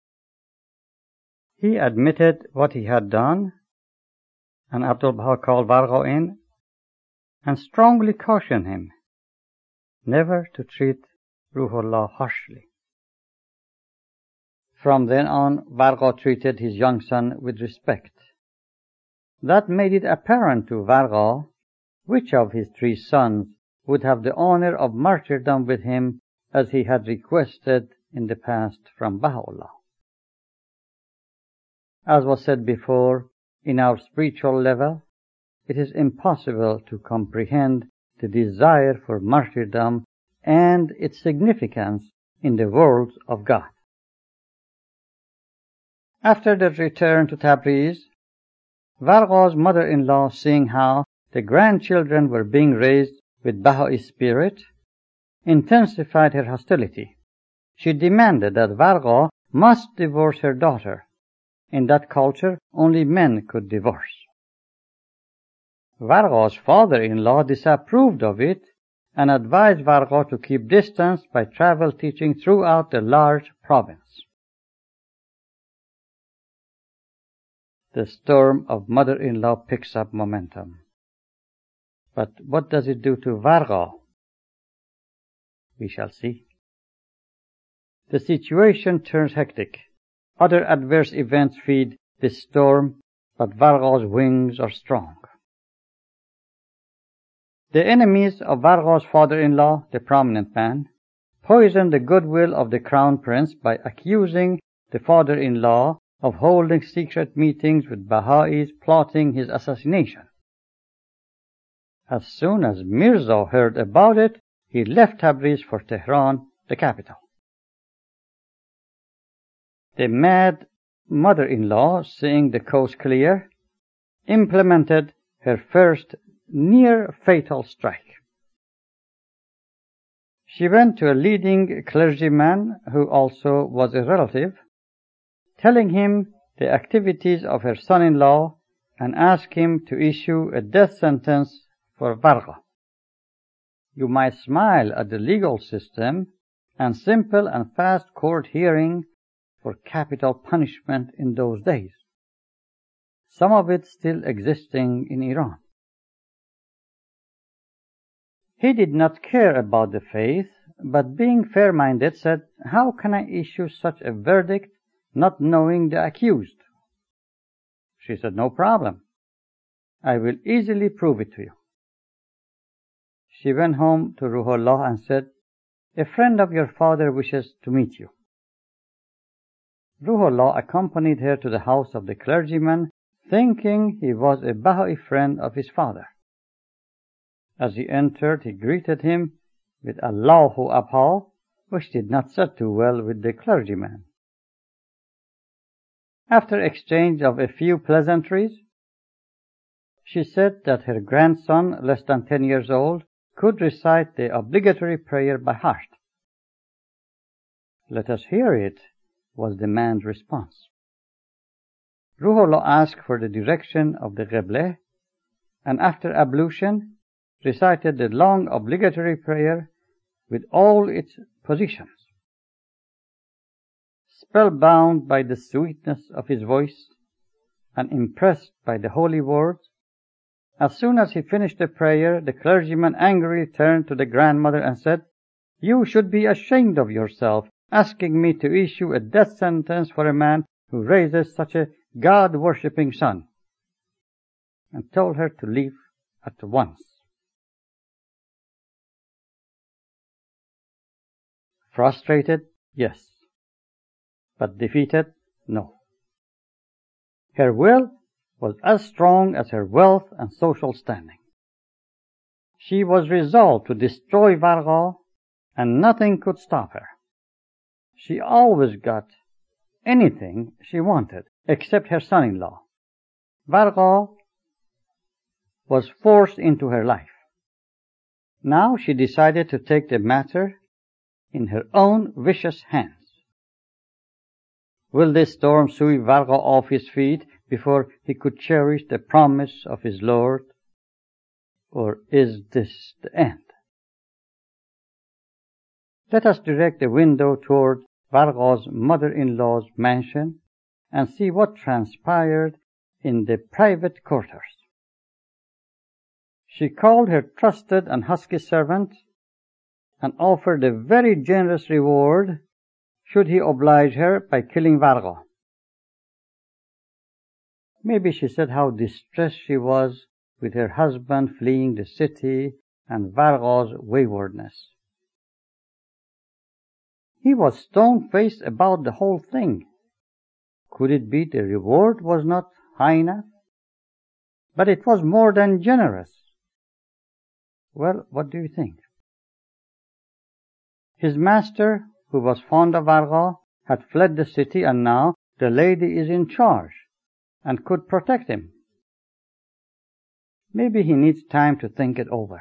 He admitted what he had done, and Abdul Baha called Varga in and strongly cautioned him never to treat Ruhullah harshly. From then on, Varga treated his young son with respect. That made it apparent to Varga which of his three sons would have the honor of martyrdom with him as he had requested in the past from Baha'u'llah. As was said before, in our spiritual level, it is impossible to comprehend the desire for martyrdom and its significance in the world of God. After their return to Tabriz, Varga's mother-in-law, seeing how the grandchildren were being raised with Baha'i spirit, intensified her hostility. She demanded that Varga must divorce her daughter. In that culture, only men could divorce. Varga's father-in-law disapproved of it and advised Varga to keep distance by travel teaching throughout the large province. The storm of mother-in-law picks up momentum. But what does it do to Varga? We shall see. The situation turns hectic. Other adverse events feed this storm, but Varga's wings are strong. The enemies of Varga's father-in-law, the prominent man, poisoned the goodwill of the crown prince by accusing the father-in-law of holding secret meetings with Baha'is plotting his assassination. As soon as Mirza heard about it, he left Tabriz for Tehran, the capital. The mad mother-in-law, seeing the coast clear, implemented her first near-fatal strike. She went to a leading clergyman, who also was a relative, telling him the activities of her son-in-law and asked him to issue a death sentence for Varga. You might smile at the legal system and simple and fast court hearing for capital punishment in those days, some of it still existing in Iran. He did not care about the faith, but being fair-minded said, "How can I issue such a verdict not knowing the accused?" She said, "No problem. I will easily prove it to you." She went home to Ruhollah and said, "A friend of your father wishes to meet you." Ruhollah accompanied her to the house of the clergyman, thinking he was a Baha'i friend of his father. As he entered, he greeted him with Allahu Abha, which did not sit too well with the clergyman. After exchange of a few pleasantries, she said that her grandson, less than ten years old, could recite the obligatory prayer by heart. "Let us hear it," was the man's response. Ruhollah asked for the direction of the Qibla, and after ablution, recited the long obligatory prayer with all its positions. Spellbound by the sweetness of his voice and impressed by the holy words, as soon as he finished the prayer, the clergyman angrily turned to the grandmother and said, "You should be ashamed of yourself, asking me to issue a death sentence for a man who raises such a God-worshipping son," and told her to leave at once. Frustrated? Yes. But defeated? No. Her will was as strong as her wealth and social standing. She was resolved to destroy Varga, and nothing could stop her. She always got anything she wanted, except her son-in-law. Varga was forced into her life. Now she decided to take the matter in her own vicious hands. Will this storm sweep Varga off his feet before he could cherish the promise of his Lord? Or is this the end? Let us direct the window toward Varga's mother-in-law's mansion and see what transpired in the private quarters. She called her trusted and husky servant and offered a very generous reward should he oblige her by killing Varga. Maybe she said how distressed she was with her husband fleeing the city and Vargo's waywardness. He was stone-faced about the whole thing. Could it be the reward was not high enough? But it was more than generous. Well, what do you think? His master, who was fond of Vargo, had fled the city, and now the lady is in charge and could protect him. Maybe he needs time to think it over.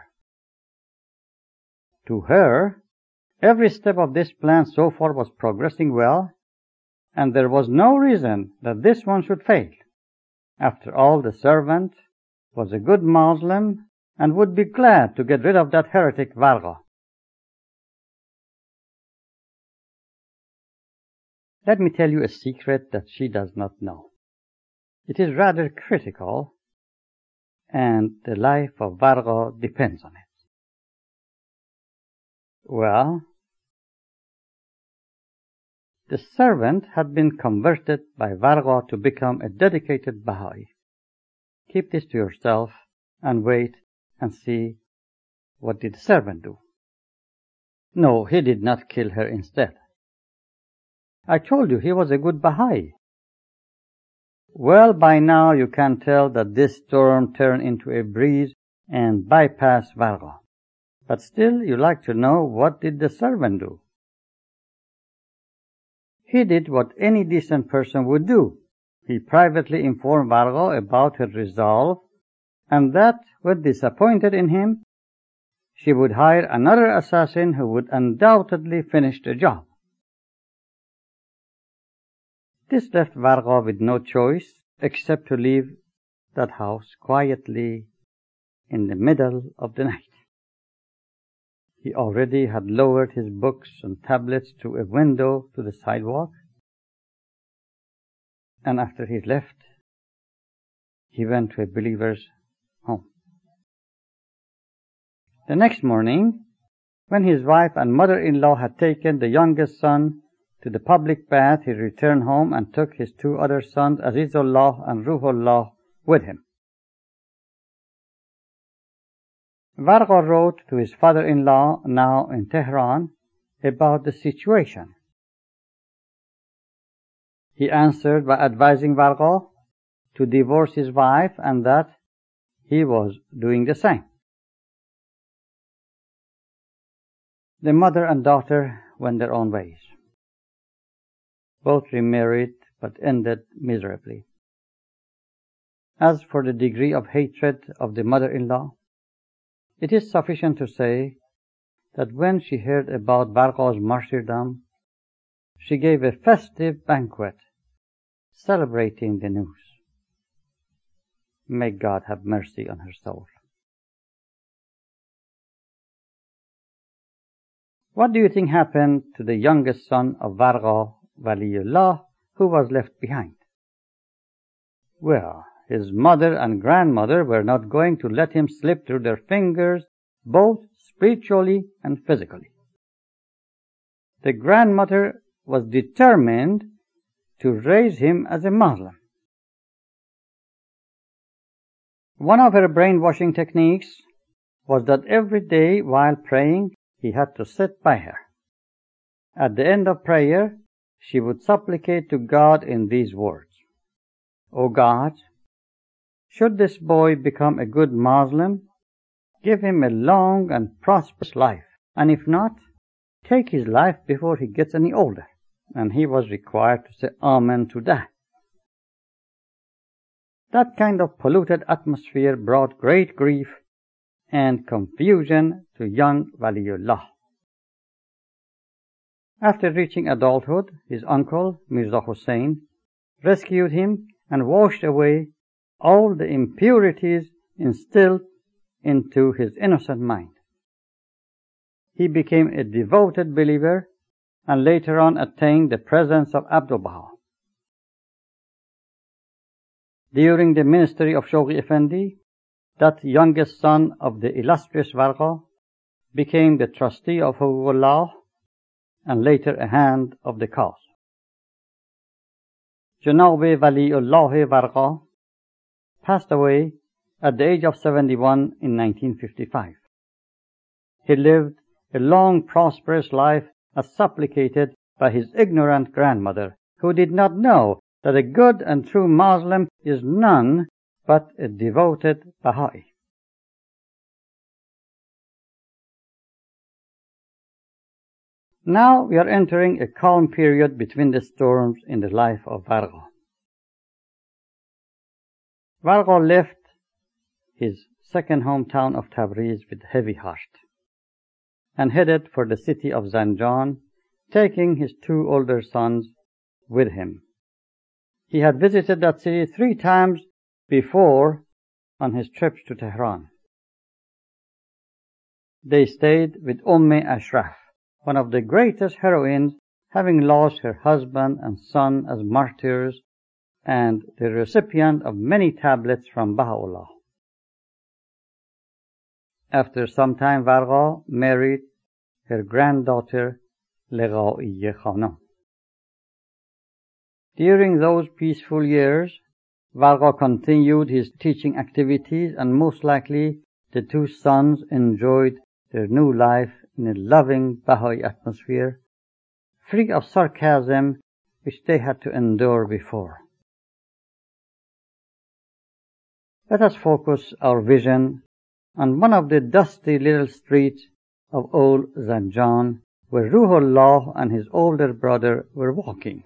To her, every step of this plan so far was progressing well, and there was no reason that this one should fail. After all, the servant was a good Muslim and would be glad to get rid of that heretic Vargo. Let me tell you a secret that she does not know. It is rather critical, and the life of Vargo depends on it. Well, the servant had been converted by Vargo to become a dedicated Baha'i. Keep this to yourself and wait and see what did the servant do. No, he did not kill her instead. I told you he was a good Baha'i. Well, by now you can tell that this storm turned into a breeze and bypassed Vargo. But still, you like to know, what did the servant do? He did what any decent person would do. He privately informed Vargo about her resolve, and that, when disappointed in him, she would hire another assassin who would undoubtedly finish the job. This left Vargo with no choice except to leave that house quietly in the middle of the night. He already had lowered his books and tablets through a window to the sidewalk, and after he left, he went to a believer's home. The next morning, when his wife and mother-in-law had taken the youngest son to the public bath, he returned home and took his two other sons, Azizullah and Ruhullah, with him. Vargo wrote to his father-in-law, now in Tehran, about the situation. He answered by advising Vargo to divorce his wife and that he was doing the same. The mother and daughter went their own ways. Both remarried but ended miserably. As for the degree of hatred of the mother-in-law, it is sufficient to say that when she heard about Vargo's martyrdom, she gave a festive banquet celebrating the news. May God have mercy on her soul. What do you think happened to the youngest son of Vargo, Waliullah, who was left behind? Well, his mother and grandmother were not going to let him slip through their fingers, both spiritually and physically. The grandmother was determined to raise him as a Muslim. One of her brainwashing techniques was that every day while praying, he had to sit by her. At the end of prayer, she would supplicate to God in these words: O God, should this boy become a good Muslim, give him a long and prosperous life, and if not, take his life before he gets any older. And he was required to say Amen to that. That kind of polluted atmosphere brought great grief and confusion to young Waliullah. After reaching adulthood, his uncle, Mirza Hussain, rescued him and washed away all the impurities instilled into his innocent mind. He became a devoted believer and later on attained the presence of Abdul Baha. During the ministry of Shoghi Effendi, that youngest son of the illustrious Vargo became the trustee of Hugullah and later a hand of the cause. Janab Waliullah Vargo passed away at the age of seventy-one in nineteen fifty-five. He lived a long, prosperous life as supplicated by his ignorant grandmother, who did not know that a good and true Muslim is none but a devoted Baha'i. Now we are entering a calm period between the storms in the life of Vargo. Vargo left his second hometown of Tabriz with a heavy heart and headed for the city of Zanjan, taking his two older sons with him. He had visited that city three times before on his trips to Tehran. They stayed with Umm Ashraf, one of the greatest heroines, having lost her husband and son as martyrs and the recipient of many tablets from Baha'u'llah. After some time, Vargo married her granddaughter Leghaiye Khanum. During those peaceful years, Vargo continued his teaching activities, and most likely the two sons enjoyed their new life in a loving Baha'i atmosphere, free of sarcasm which they had to endure before. Let us focus our vision on one of the dusty little streets of old Zanjan, where Ruhullah and his older brother were walking.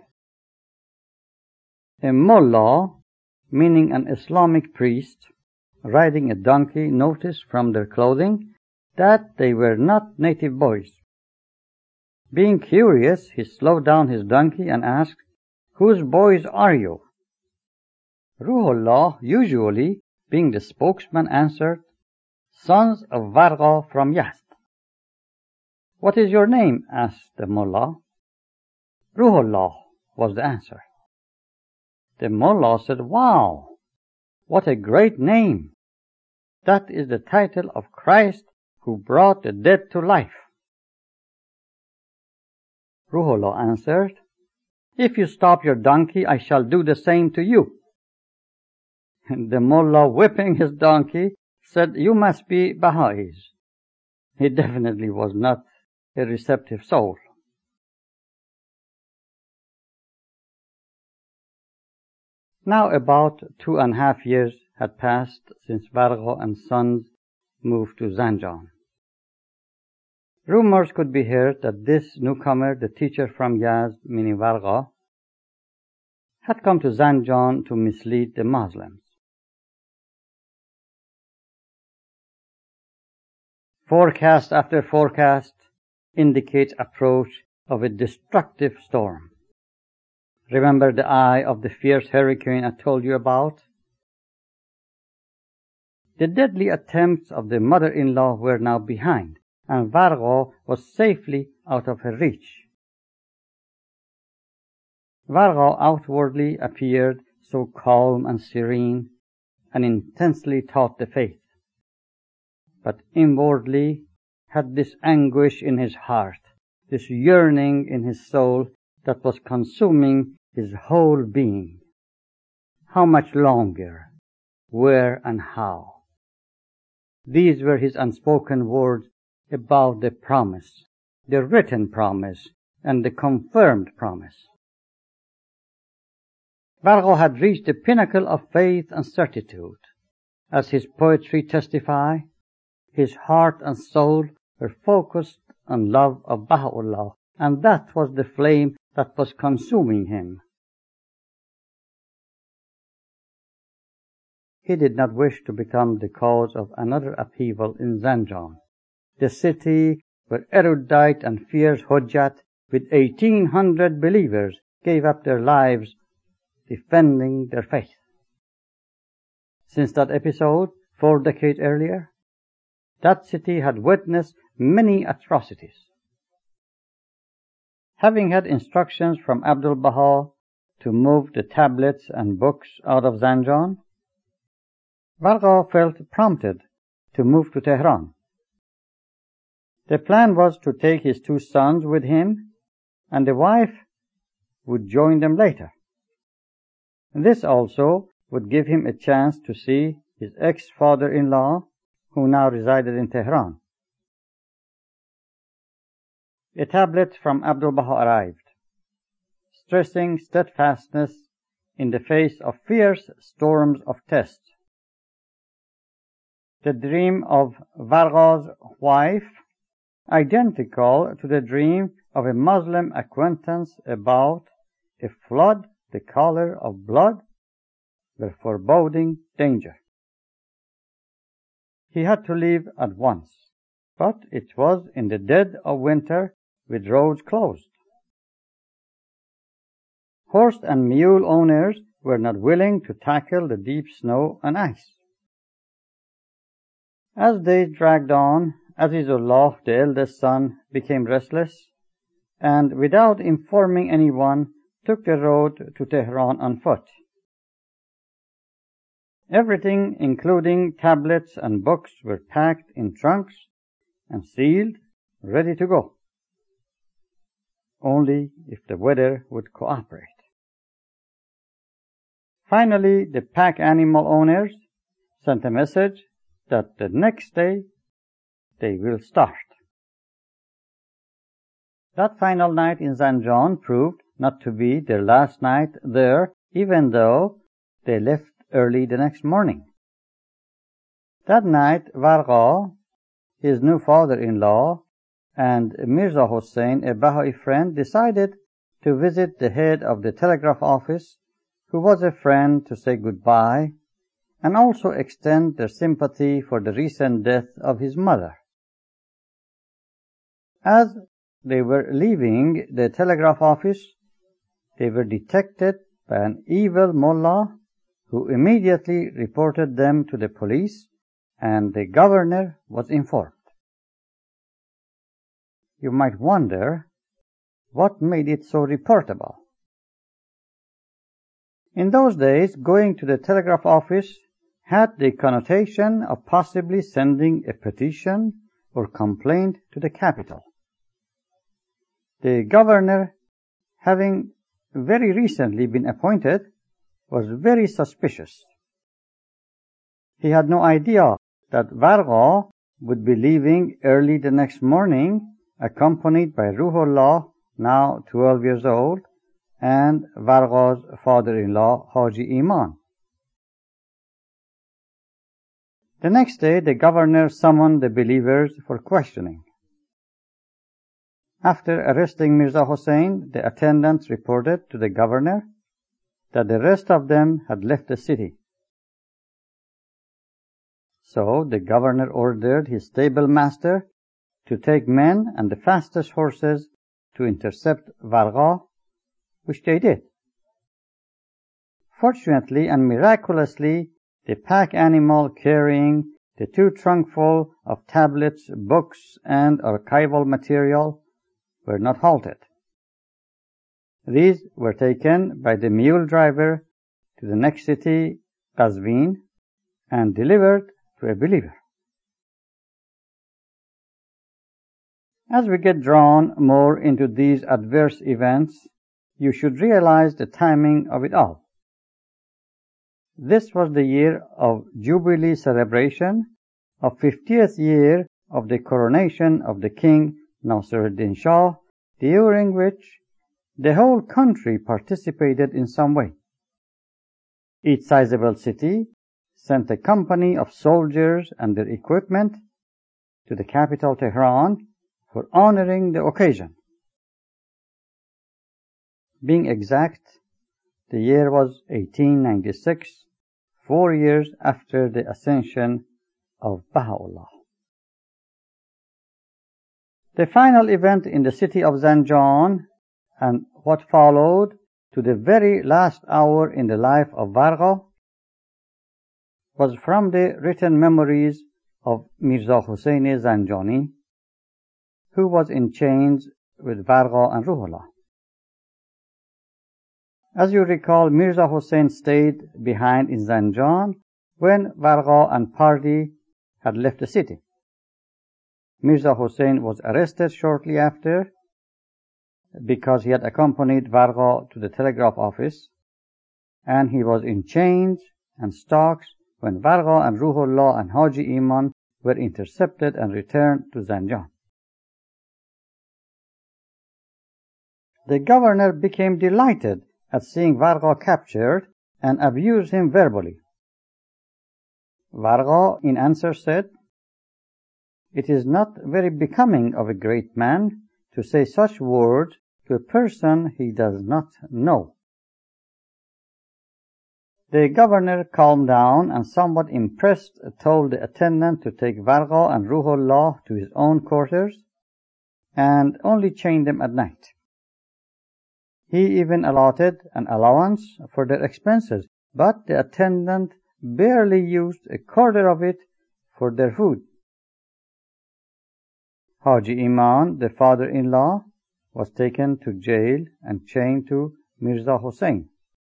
A mullah, meaning an Islamic priest, riding a donkey, noticed from their clothing that they were not native boys. Being curious, he slowed down his donkey and asked, "Whose boys are you?" Ruhullah, usually being the spokesman, answered, "Sons of Vargo from Yazd." "What is your name?" asked the mullah. "Ruhullah," was the answer. The mullah said, "Wow, what a great name! That is the title of Christ who brought the dead to life." Ruhullah answered, "If you stop your donkey, I shall do the same to you." And the mullah, whipping his donkey, said, "You must be Baha'is." He definitely was not a receptive soul. Now about two and a half years had passed since Vargo and sons moved to Zanjan. Rumors could be heard that this newcomer, the teacher from Yazd, meaning Vargo, had come to Zanjan to mislead the Muslims. Forecast after forecast indicates approach of a destructive storm. Remember the eye of the fierce hurricane I told you about? The deadly attempts of the mother-in-law were now behind, and Vargo was safely out of her reach. Vargo outwardly appeared so calm and serene, and intensely taught the faith, but inwardly had this anguish in his heart, this yearning in his soul that was consuming his whole being. How much longer? Where and how? These were his unspoken words about the promise, the written promise, and the confirmed promise. Vargo had reached the pinnacle of faith and certitude. As his poetry testify, his heart and soul were focused on love of Baha'u'llah, and that was the flame that was consuming him. He did not wish to become the cause of another upheaval in Zanjan, the city where erudite and fierce Hujjat with eighteen hundred believers gave up their lives defending their faith. Since that episode, four decades earlier, that city had witnessed many atrocities. Having had instructions from Abdul Baha to move the tablets and books out of Zanjan, Vargo felt prompted to move to Tehran. The plan was to take his two sons with him, and the wife would join them later. This also would give him a chance to see his ex-father-in-law, who now resided in Tehran. a tablet from Abdul Baha arrived, stressing steadfastness in the face of fierce storms of test. The dream of Varga's wife, identical to the dream of a Muslim acquaintance about a flood the color of blood, were foreboding danger. He had to leave at once, but it was in the dead of winter with roads closed. Horse and mule owners were not willing to tackle the deep snow and ice. As days dragged on, Azizullah, the eldest son, became restless, and without informing anyone, took the road to Tehran on foot. Everything, including tablets and books, were packed in trunks and sealed, ready to go. Only if the weather would cooperate. Finally, the pack animal owners sent a message that the next day they will start. That final night in Zanjan proved not to be their last night there, even though they left early the next morning. That night, Varga, his new father-in-law, and Mirza Hossein, a Baha'i friend, decided to visit the head of the telegraph office, who was a friend, to say goodbye, and also extend their sympathy for the recent death of his mother. As they were leaving the telegraph office, they were detected by an evil mullah who immediately reported them to the police, and the governor was informed. You might wonder what made it so reportable. In those days, going to the telegraph office had the connotation of possibly sending a petition or complaint to the capital. The governor, having very recently been appointed, was very suspicious. He had no idea that Varga would be leaving early the next morning, accompanied by Ruhollah, now twelve years old, and Varga's father-in-law, Haji Iman. The next day, the governor summoned the believers for questioning. After arresting Mirza Hossein, the attendants reported to the governor that the rest of them had left the city. So the governor ordered his stable master to take men and the fastest horses to intercept Varga, which they did. Fortunately and miraculously, the pack animal carrying the two trunkful of tablets, books, and archival material were not halted. These were taken by the mule driver to the next city, Qazvin, and delivered to a believer. As we get drawn more into these adverse events, you should realize the timing of it all. This was the year of Jubilee celebration of fiftieth year of the coronation of the King Nasiruddin Shah, during which the whole country participated in some way. Each sizable city sent a company of soldiers and their equipment to the capital Tehran for honoring the occasion. Being exact, the year was eighteen ninety-six, four years after the ascension of Baha'u'llah. The final event in the city of Zanjan and what followed to the very last hour in the life of Varga was from the written memories of Mirza Hossein Zanjani, who was in chains with Varga and Ruhollah. As you recall, Mirza Hossein stayed behind in Zanjan when Varga and party had left the city. Mirza Hossein was arrested shortly after because he had accompanied Varga to the telegraph office, and he was in chains and stocks when Varga and Ruhollah and Haji Iman were intercepted and returned to Zanjan. The governor became delighted at seeing Vargo captured and abused him verbally. Vargo in answer said, "It is not very becoming of a great man to say such words to a person he does not know." The governor calmed down and somewhat impressed told the attendant to take Vargo and Ruhullah to his own quarters and only chain them at night. He even allotted an allowance for their expenses, but the attendant barely used a quarter of it for their food. Haji Iman, the father-in-law, was taken to jail and chained to Mirza Hussain.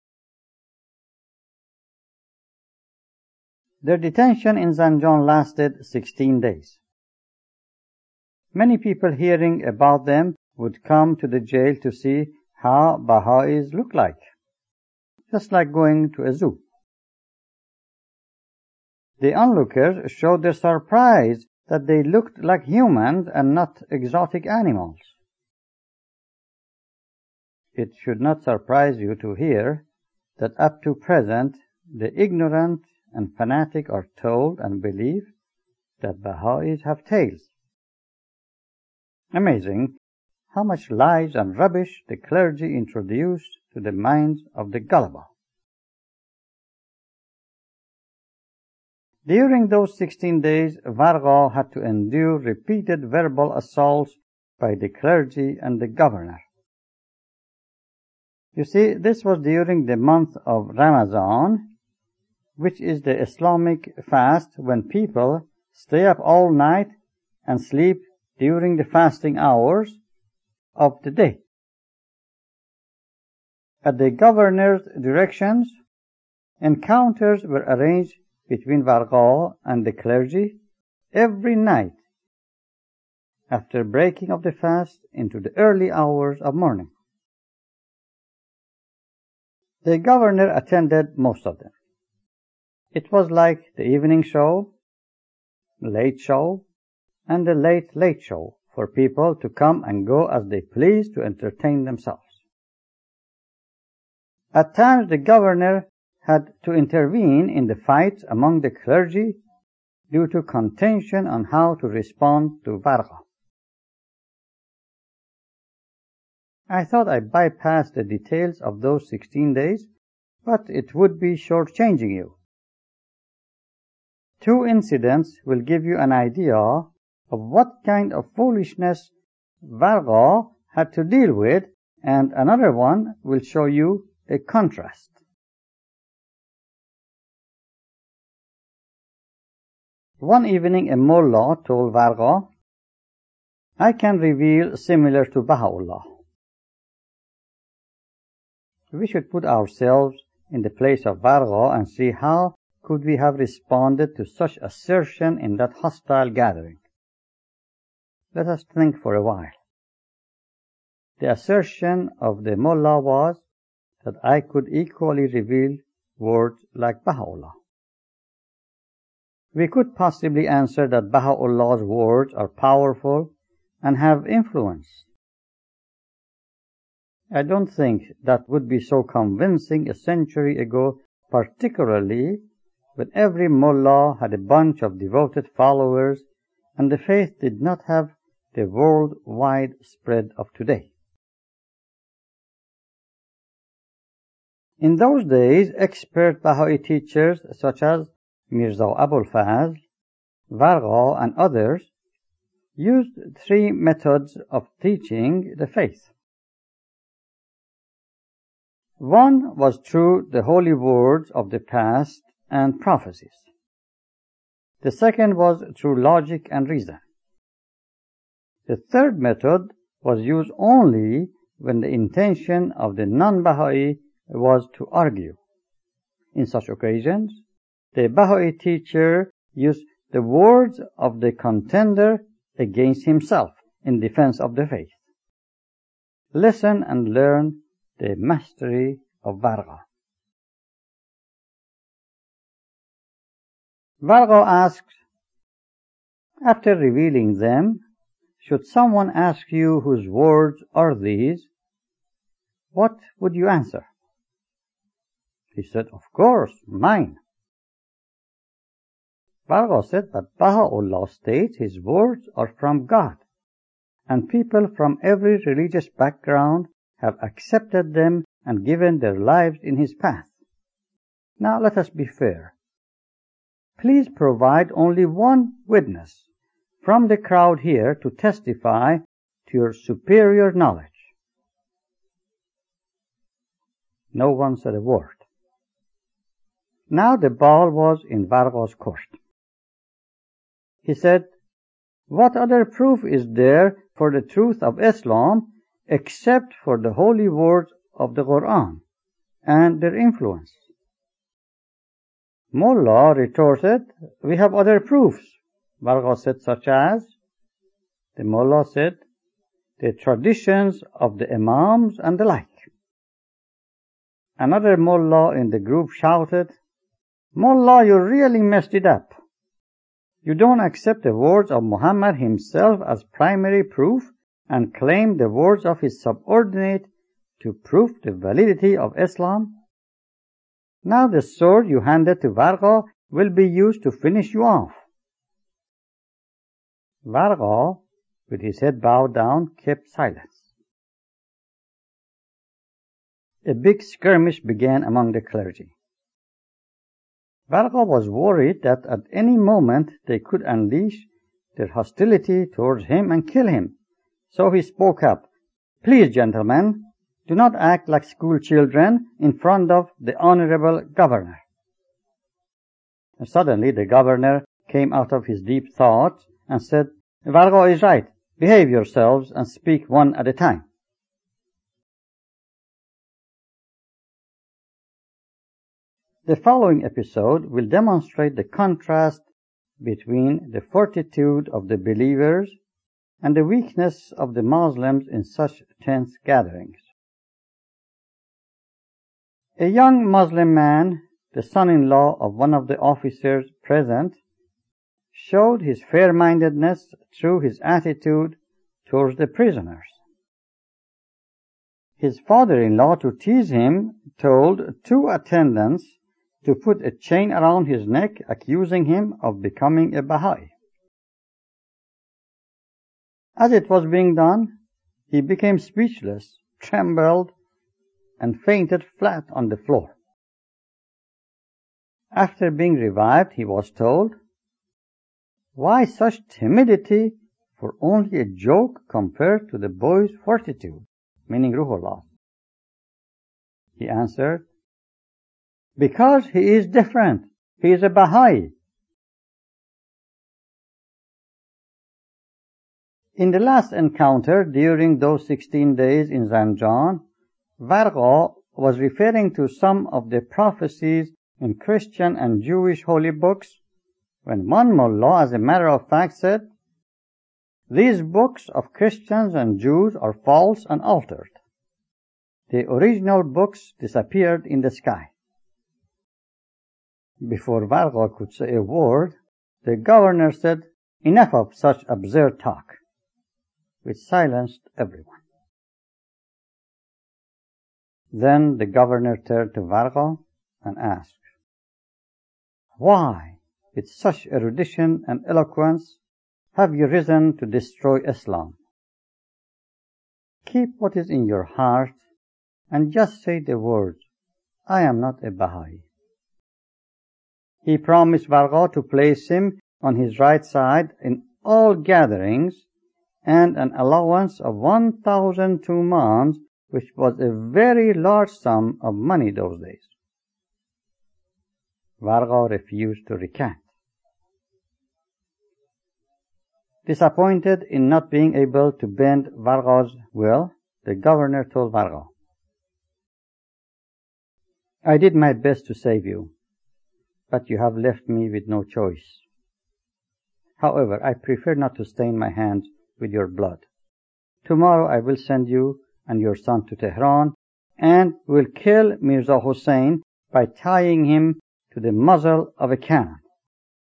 Their detention in Zanjan lasted sixteen days. Many people hearing about them would come to the jail to see how Baha'is look like, just like going to a zoo. The onlookers showed their surprise that they looked like humans and not exotic animals. It should not surprise you to hear that up to present the ignorant and fanatic are told and believe that Baha'is have tails. Amazing how much lies and rubbish the clergy introduced to the minds of the gullible. During those sixteen days, Vargo had to endure repeated verbal assaults by the clergy and the governor. You see, this was during the month of Ramadan, which is the Islamic fast when people stay up all night and sleep during the fasting hours of the day. At the governor's directions, encounters were arranged between Vargo and the clergy every night after breaking of the fast into the early hours of morning. The governor attended most of them. It was like the evening show, late show, and the late late show for people to come and go as they please to entertain themselves. At times the governor had to intervene in the fights among the clergy due to contention on how to respond to Vargo. I thought I bypassed the details of those sixteen days, but it would be shortchanging you. Two incidents will give you an idea of what kind of foolishness Vargo had to deal with, and another one will show you a contrast. One evening a mullah told Vargo, "I can reveal similar to Baha'u'llah." We should put ourselves in the place of Vargo and see how could we have responded to such assertion in that hostile gathering. Let us think for a while. The assertion of the mullah was that I could equally reveal words like Baha'u'llah. We could possibly answer that Baha'u'llah's words are powerful and have influence. I don't think that would be so convincing a century ago, particularly when every mullah had a bunch of devoted followers and the faith did not have the worldwide spread of today. In those days, expert Baha'i teachers such as Mirza Abul Fazl, Vargo, and others used three methods of teaching the faith. One was through the holy words of the past and prophecies. The second was through logic and reason. The third method was used only when the intention of the non-Baha'i was to argue. In such occasions, the Baha'i teacher used the words of the contender against himself in defense of the faith. Listen and learn the mastery of Vargo. Vargo asks, after revealing them, should someone ask you whose words are these, what would you answer? He said, of course, mine. Varga said that Baha'u'llah states his words are from God, and people from every religious background have accepted them and given their lives in his path. Now let us be fair. Please provide only one witness from the crowd here to testify to your superior knowledge. No one said a word. Now the ball was in Varga's court. He said, what other proof is there for the truth of Islam except for the holy words of the Quran and their influence? Mullah retorted, we have other proofs. Varga said, such as? The Mullah said, the traditions of the Imams and the like. Another Mullah in the group shouted, Mullah, you really messed it up. You don't accept the words of Muhammad himself as primary proof and claim the words of his subordinate to prove the validity of Islam. Now the sword you handed to Varga will be used to finish you off. Varga, with his head bowed down, kept silence. A big skirmish began among the clergy. Varga was worried that at any moment they could unleash their hostility towards him and kill him. So he spoke up, please, gentlemen, do not act like school children in front of the honorable governor. And suddenly the governor came out of his deep thoughts and said, Varga is right. Behave yourselves and speak one at a time. The following episode will demonstrate the contrast between the fortitude of the believers and the weakness of the Muslims in such tense gatherings. A young Muslim man, the son-in-law of one of the officers present, showed his fair-mindedness through his attitude towards the prisoners. His father-in-law, to tease him, told two attendants to put a chain around his neck, accusing him of becoming a Baha'i. As it was being done, he became speechless, trembled, and fainted flat on the floor. After being revived, he was told, why such timidity for only a joke compared to the boy's fortitude, meaning Ruhullah? He answered, because he is different. He is a Baha'i. In the last encounter during those sixteen days in Zanjan, Varga was referring to some of the prophecies in Christian and Jewish holy books, when one mullah, as a matter of fact, said, these books of Christians and Jews are false and altered. The original books disappeared in the sky. Before Varga could say a word, the governor said, enough of such absurd talk, which silenced everyone. Then the governor turned to Varga and asked, why, with such erudition and eloquence, have you risen to destroy Islam? Keep what is in your heart and just say the words, I am not a Baha'i. He promised Varga to place him on his right side in all gatherings and an allowance of one thousand tumans, which was a very large sum of money those days. Varga refused to recant. Disappointed in not being able to bend Varga's will, the governor told Varga, I did my best to save you, but you have left me with no choice. However, I prefer not to stain my hands with your blood. Tomorrow I will send you and your son to Tehran and will kill Mirza Hussain by tying him to the muzzle of a cannon.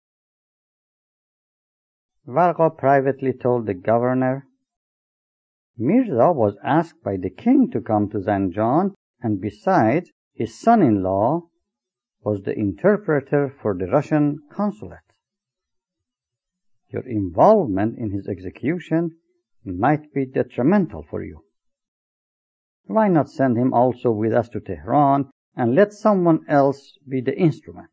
Varga privately told the governor, Mirza was asked by the king to come to Zanjan, and besides, his son-in-law was the interpreter for the Russian consulate. Your involvement in his execution might be detrimental for you. Why not send him also with us to Tehran and let someone else be the instrument?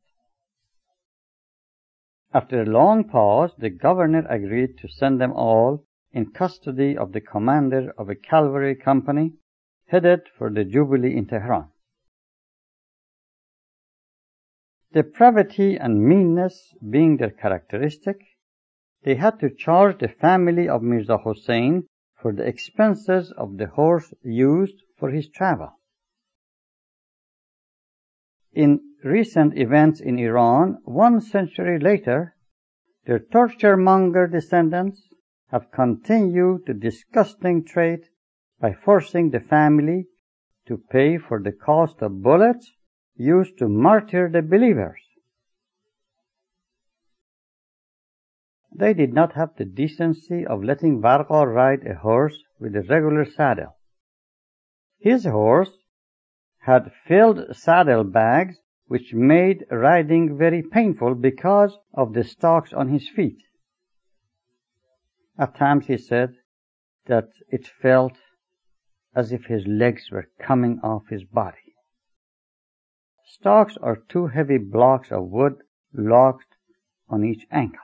After a long pause, the governor agreed to send them all in custody of the commander of a cavalry company headed for the Jubilee in Tehran. Depravity and meanness being their characteristic, they had to charge the family of Mirza Hossein for the expenses of the horse used for his travel. In recent events in Iran, one century later, their torture-monger descendants have continued the disgusting trade by forcing the family to pay for the cost of bullets used to martyr the believers. They did not have the decency of letting Varga ride a horse with a regular saddle. His horse had filled saddlebags which made riding very painful because of the stocks on his feet. At times he said that it felt as if his legs were coming off his body. Stocks are two heavy blocks of wood locked on each ankle.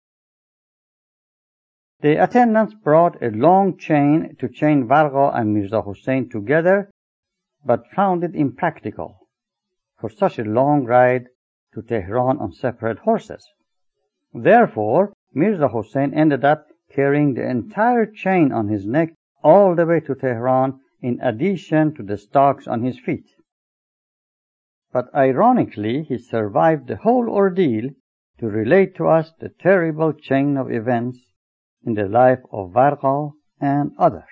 The attendants brought a long chain to chain Varga and Mirza Hossein together, but found it impractical for such a long ride to Tehran on separate horses. Therefore, Mirza Hossein ended up carrying the entire chain on his neck all the way to Tehran, in addition to the stocks on his feet. But ironically, he survived the whole ordeal to relate to us the terrible chain of events in the life of Varga and others.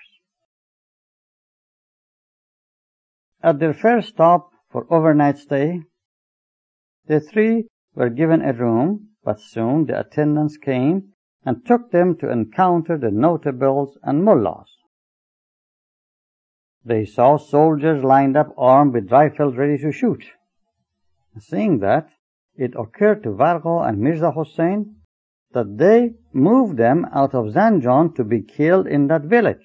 At their first stop for overnight stay, the three were given a room, but soon the attendants came and took them to encounter the notables and mullahs. They saw soldiers lined up armed with rifles ready to shoot. Seeing that, it occurred to Varga and Mirza Hossein that they moved them out of Zanjan to be killed in that village.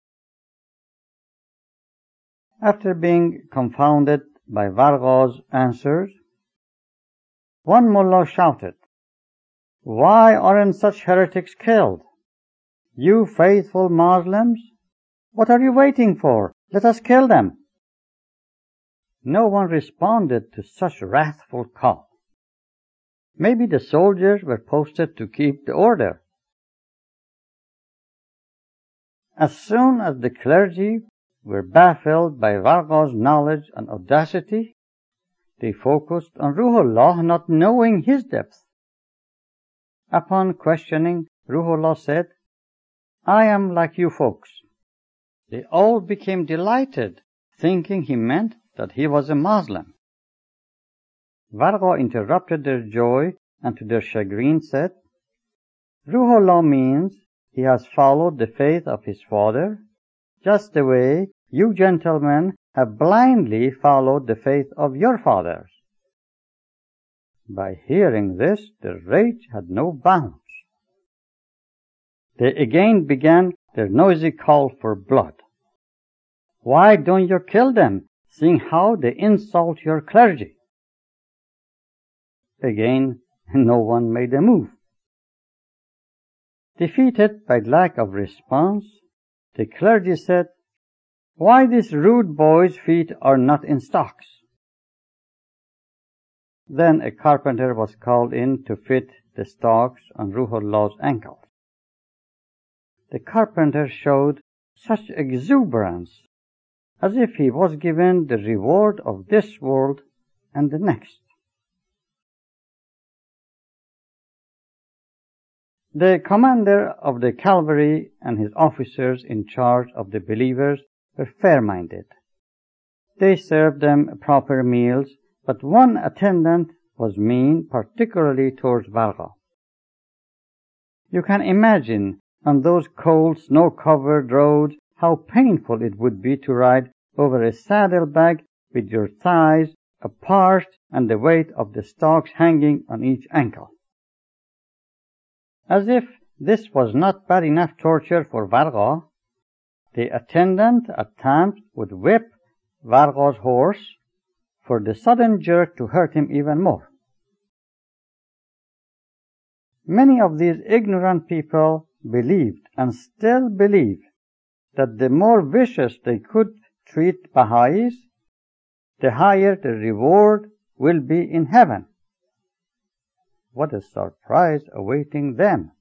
After being confounded by Varga's answers, one mullah shouted, "Why aren't such heretics killed? You faithful Muslims, what are you waiting for? Let us kill them." No one responded to such wrathful call. Maybe the soldiers were posted to keep the order. As soon as the clergy were baffled by Varga's knowledge and audacity, they focused on Ruhollah, not knowing his depth. Upon questioning, Ruhollah said, "I am like you folks." They all became delighted, thinking he meant that he was a Muslim. Varga interrupted their joy and to their chagrin said, "Ruhollah means he has followed the faith of his father, just the way you gentlemen have blindly followed the faith of your fathers." By hearing this, their rage had no bounds. They again began their noisy call for blood. "Why don't you kill them, seeing how they insult your clergy?" Again, no one made a move. Defeated by lack of response, the clergy said, "Why these rude boys' feet are not in stocks?" Then a carpenter was called in to fit the stocks on Ruhollah's ankles. The carpenter showed such exuberance, as if he was given the reward of this world and the next. The commander of the cavalry and his officers in charge of the believers were fair-minded. They served them proper meals, but one attendant was mean, particularly towards Varga. You can imagine on those cold, snow-covered roads how painful it would be to ride over a saddlebag with your thighs apart and the weight of the stalks hanging on each ankle. As if this was not bad enough torture for Varga, the attendant at times would whip Varga's horse for the sudden jerk to hurt him even more. Many of these ignorant people believed and still believe that the more vicious they could treat Baha'is, the higher the reward will be in heaven. What a surprise awaiting them!